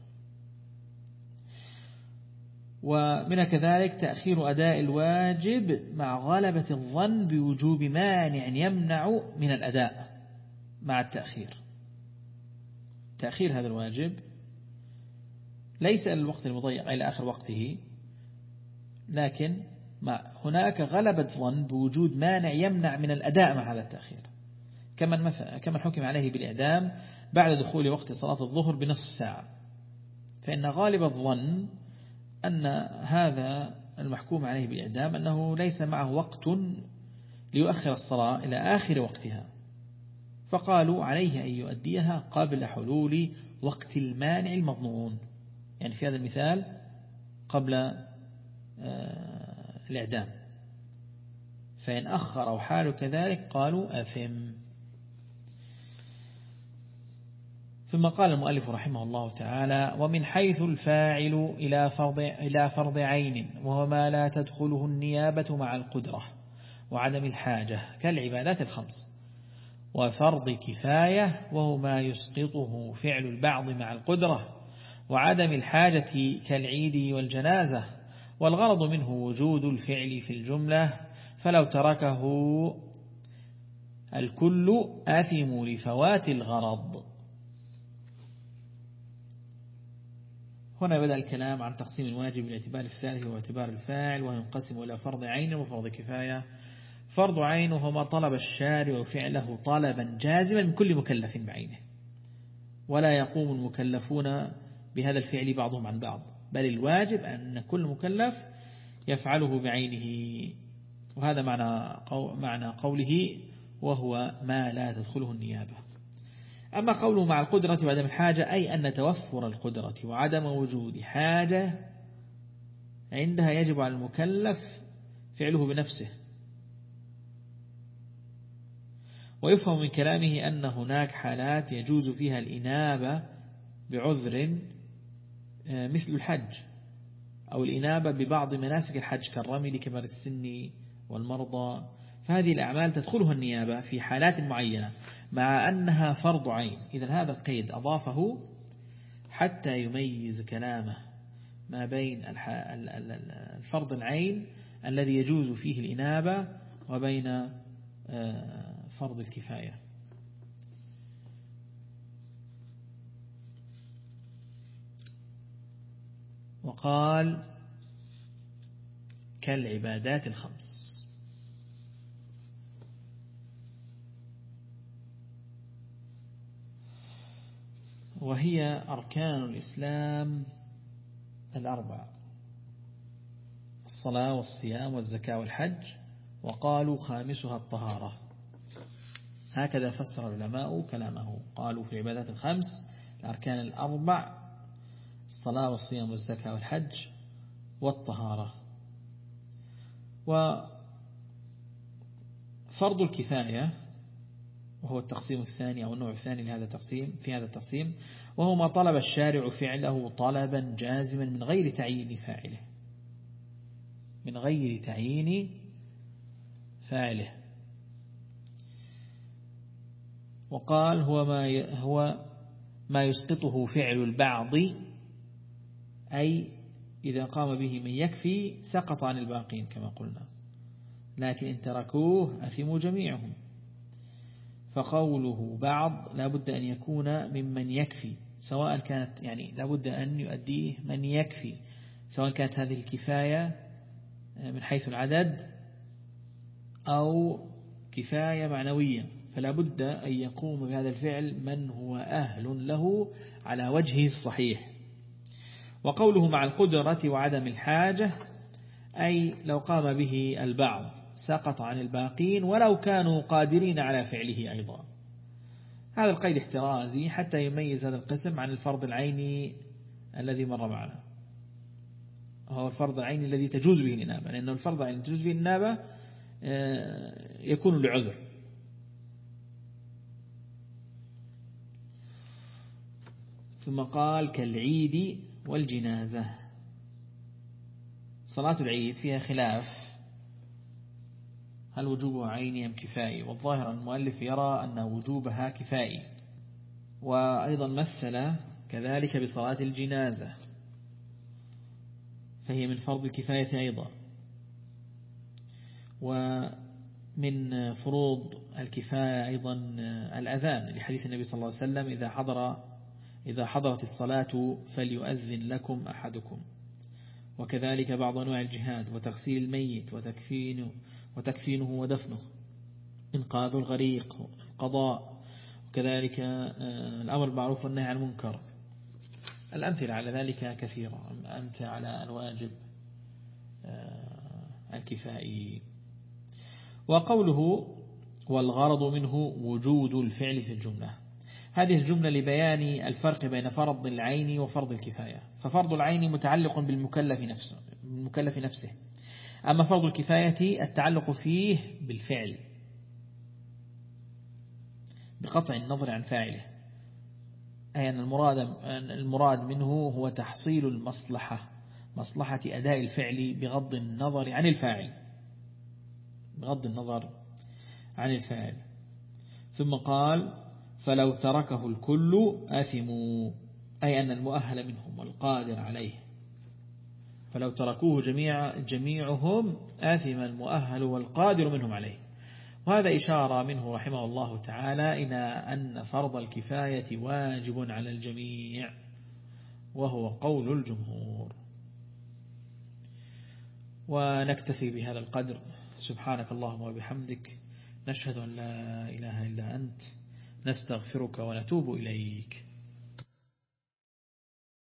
ومن كذلك تأخير أداء الواجب مع غلبة الظن بوجوب مانع يمنع من الأداء مع التأخير. تأخير هذا الواجب ليس إلى الوقت المضيق إلى آخر وقته، لكن مع هناك غلبة ظن بوجود مانع يمنع من الأداء مع هذا التأخير، كمن مثلا كمن حكم عليه بالإعدام بعد دخول وقت صلاة الظهر بنصف ساعة، فإن غالب الظن أن هذا المحكوم عليه بالإعدام أنه ليس معه وقت ليؤخر الصلاة إلى آخر وقتها، فقالوا عليه أن يؤديها قبل حلول وقت المانع المضمون، يعني في هذا المثال قبل الإعدام، فإن أخر أو حال كذلك قالوا أثم. ثم قال المؤلف رحمه الله تعالى: ومن حيث الفاعل إلى فرض, إلى فرض عين، وهو ما لا تدخله النيابة مع القدرة وعدم الحاجة كالعبادات الخمس، وفرض كفاية وهو ما يسقطه فعل البعض مع القدرة وعدم الحاجة كالعيد والجنازة، والغرض منه وجود الفعل في الجملة، فلو تركه الكل آثم لفوات الغرض. هنا بدأ الكلام عن تقسيم الواجب بالاعتبار الثالث واعتبار الفاعل، وهو ينقسم إلى فرض عين وفرض كفاية. فرض عين هو ما طلب الشارع فعله طلبا جازما من كل مكلف بعينه، ولا يقوم المكلفون بهذا الفعل بعضهم عن بعض، بل الواجب أن كل مكلف يفعله بعينه، وهذا معنى معنى قوله وهو ما لا تدخله النيابة. أما قوله مع القدرة وعدم الحاجة، أي أن توفر القدرة وعدم وجود حاجة عندها يجب على المكلف فعله بنفسه. ويفهم من كلامه أن هناك حالات يجوز فيها الإنابة بعذر مثل الحج أو الإنابة ببعض مناسك الحج كالرمي لكبار السن والمرضى، فهذه الأعمال تدخلها النيابة في حالات معينة مع أنها فرض عين. إذن هذا القيد أضافه حتى يميز كلامه ما بين الفرض العين الذي يجوز فيه الإنابة وبين فرض الكفاية. وقال كالعبادات الخمس. وهي أركان الإسلام الأربع: الصلاة والصيام والزكاة والحج، وقالوا خامسها الطهارة. هكذا فسر العلماء كلامه، قالوا في العبادات الخمس الأركان الأربع: الصلاة والصيام والزكاة والحج والطهارة. وفرض الكفاية وهو التقسيم الثاني أو النوع الثاني لهذا التقسيم في هذا التقسيم، وهو ما طلب الشارع فعله طلبا جازما من غير تعيين فاعله من غير تعيين فاعله وقال هو ما هو ما يسقطه فعل البعض، أي إذا قام به من يكفي سقط عن الباقين كما قلنا، لكن إن تركوه أثموا جميعهم. فقوله بعض لا بد أن يكون ممن يكفي، سواء كانت يعني لا بد أن يؤديه من يكفي، سواء كانت هذه الكفاية من حيث العدد أو كفاية معنوية، فلا بد أن يقوم بهذا الفعل من هو أهل له على وجهه الصحيح. وقوله مع القدرة وعدم الحاجة، أي لو قام به البعض سقط عن الباقين ولو كانوا قادرين على فعله أيضا. هذا القيد احترازي حتى يميز هذا القسم عن الفرض العيني الذي مر معنا، هو الفرض العيني الذي تجوز به الإنابة، لأنه الفرض العيني تجوز به الإنابة يكون لعذر. ثم قال كالعيد والجنازة. صلاة العيد فيها خلاف هل وجوبها عيني أم كفائي، والظاهر المؤلف يرى أن وجوبها كفائي، وأيضا مثل كذلك بصلاة الجنازة فهي من فرض الكفاية أيضا. ومن فروض الكفاية أيضا الأذان لحديث النبي صلى الله عليه وسلم إذا حضر إذا حضرت الصلاة فليؤذن لكم أحدكم. وكذلك بعض أنواع الجهاد وتغسيل الميت وتكفينه, وتكفينه ودفنه، إنقاذ الغريق، القضاء، وكذلك الأمر بالمعروف والنهي عن المنكر. الأمثلة على ذلك كثيرة، أمثلة على الواجب الكفائي. وقوله والغرض منه وجود الفعل في الجملة، هذه الجملة لبيان الفرق بين فرض العين وفرض الكفاية. ففرض العين متعلق بالمكلف نفسه, بالمكلف نفسه، أما فرض الكفاية التعلق فيه بالفعل بقطع النظر عن فاعله، أي أن المراد, المراد منه هو تحصيل المصلحة، مصلحة أداء الفعل بغض النظر عن الفاعل، بغض النظر عن الفاعل. ثم قال فلو تركه الكل آثموا، أي أن المؤهل منهم والقادر عليه، فلو تركوه جميع جميعهم آثم المؤهل والقادر منهم عليه. وهذا إشارة منه رحمه الله تعالى إلى أن فرض الكفاية واجب على الجميع، وهو قول الجمهور. ونكتفي بهذا القدر. سبحانك اللهم وبحمدك، نشهد أن لا إله إلا أنت، نستغفرك ونتوب إليك.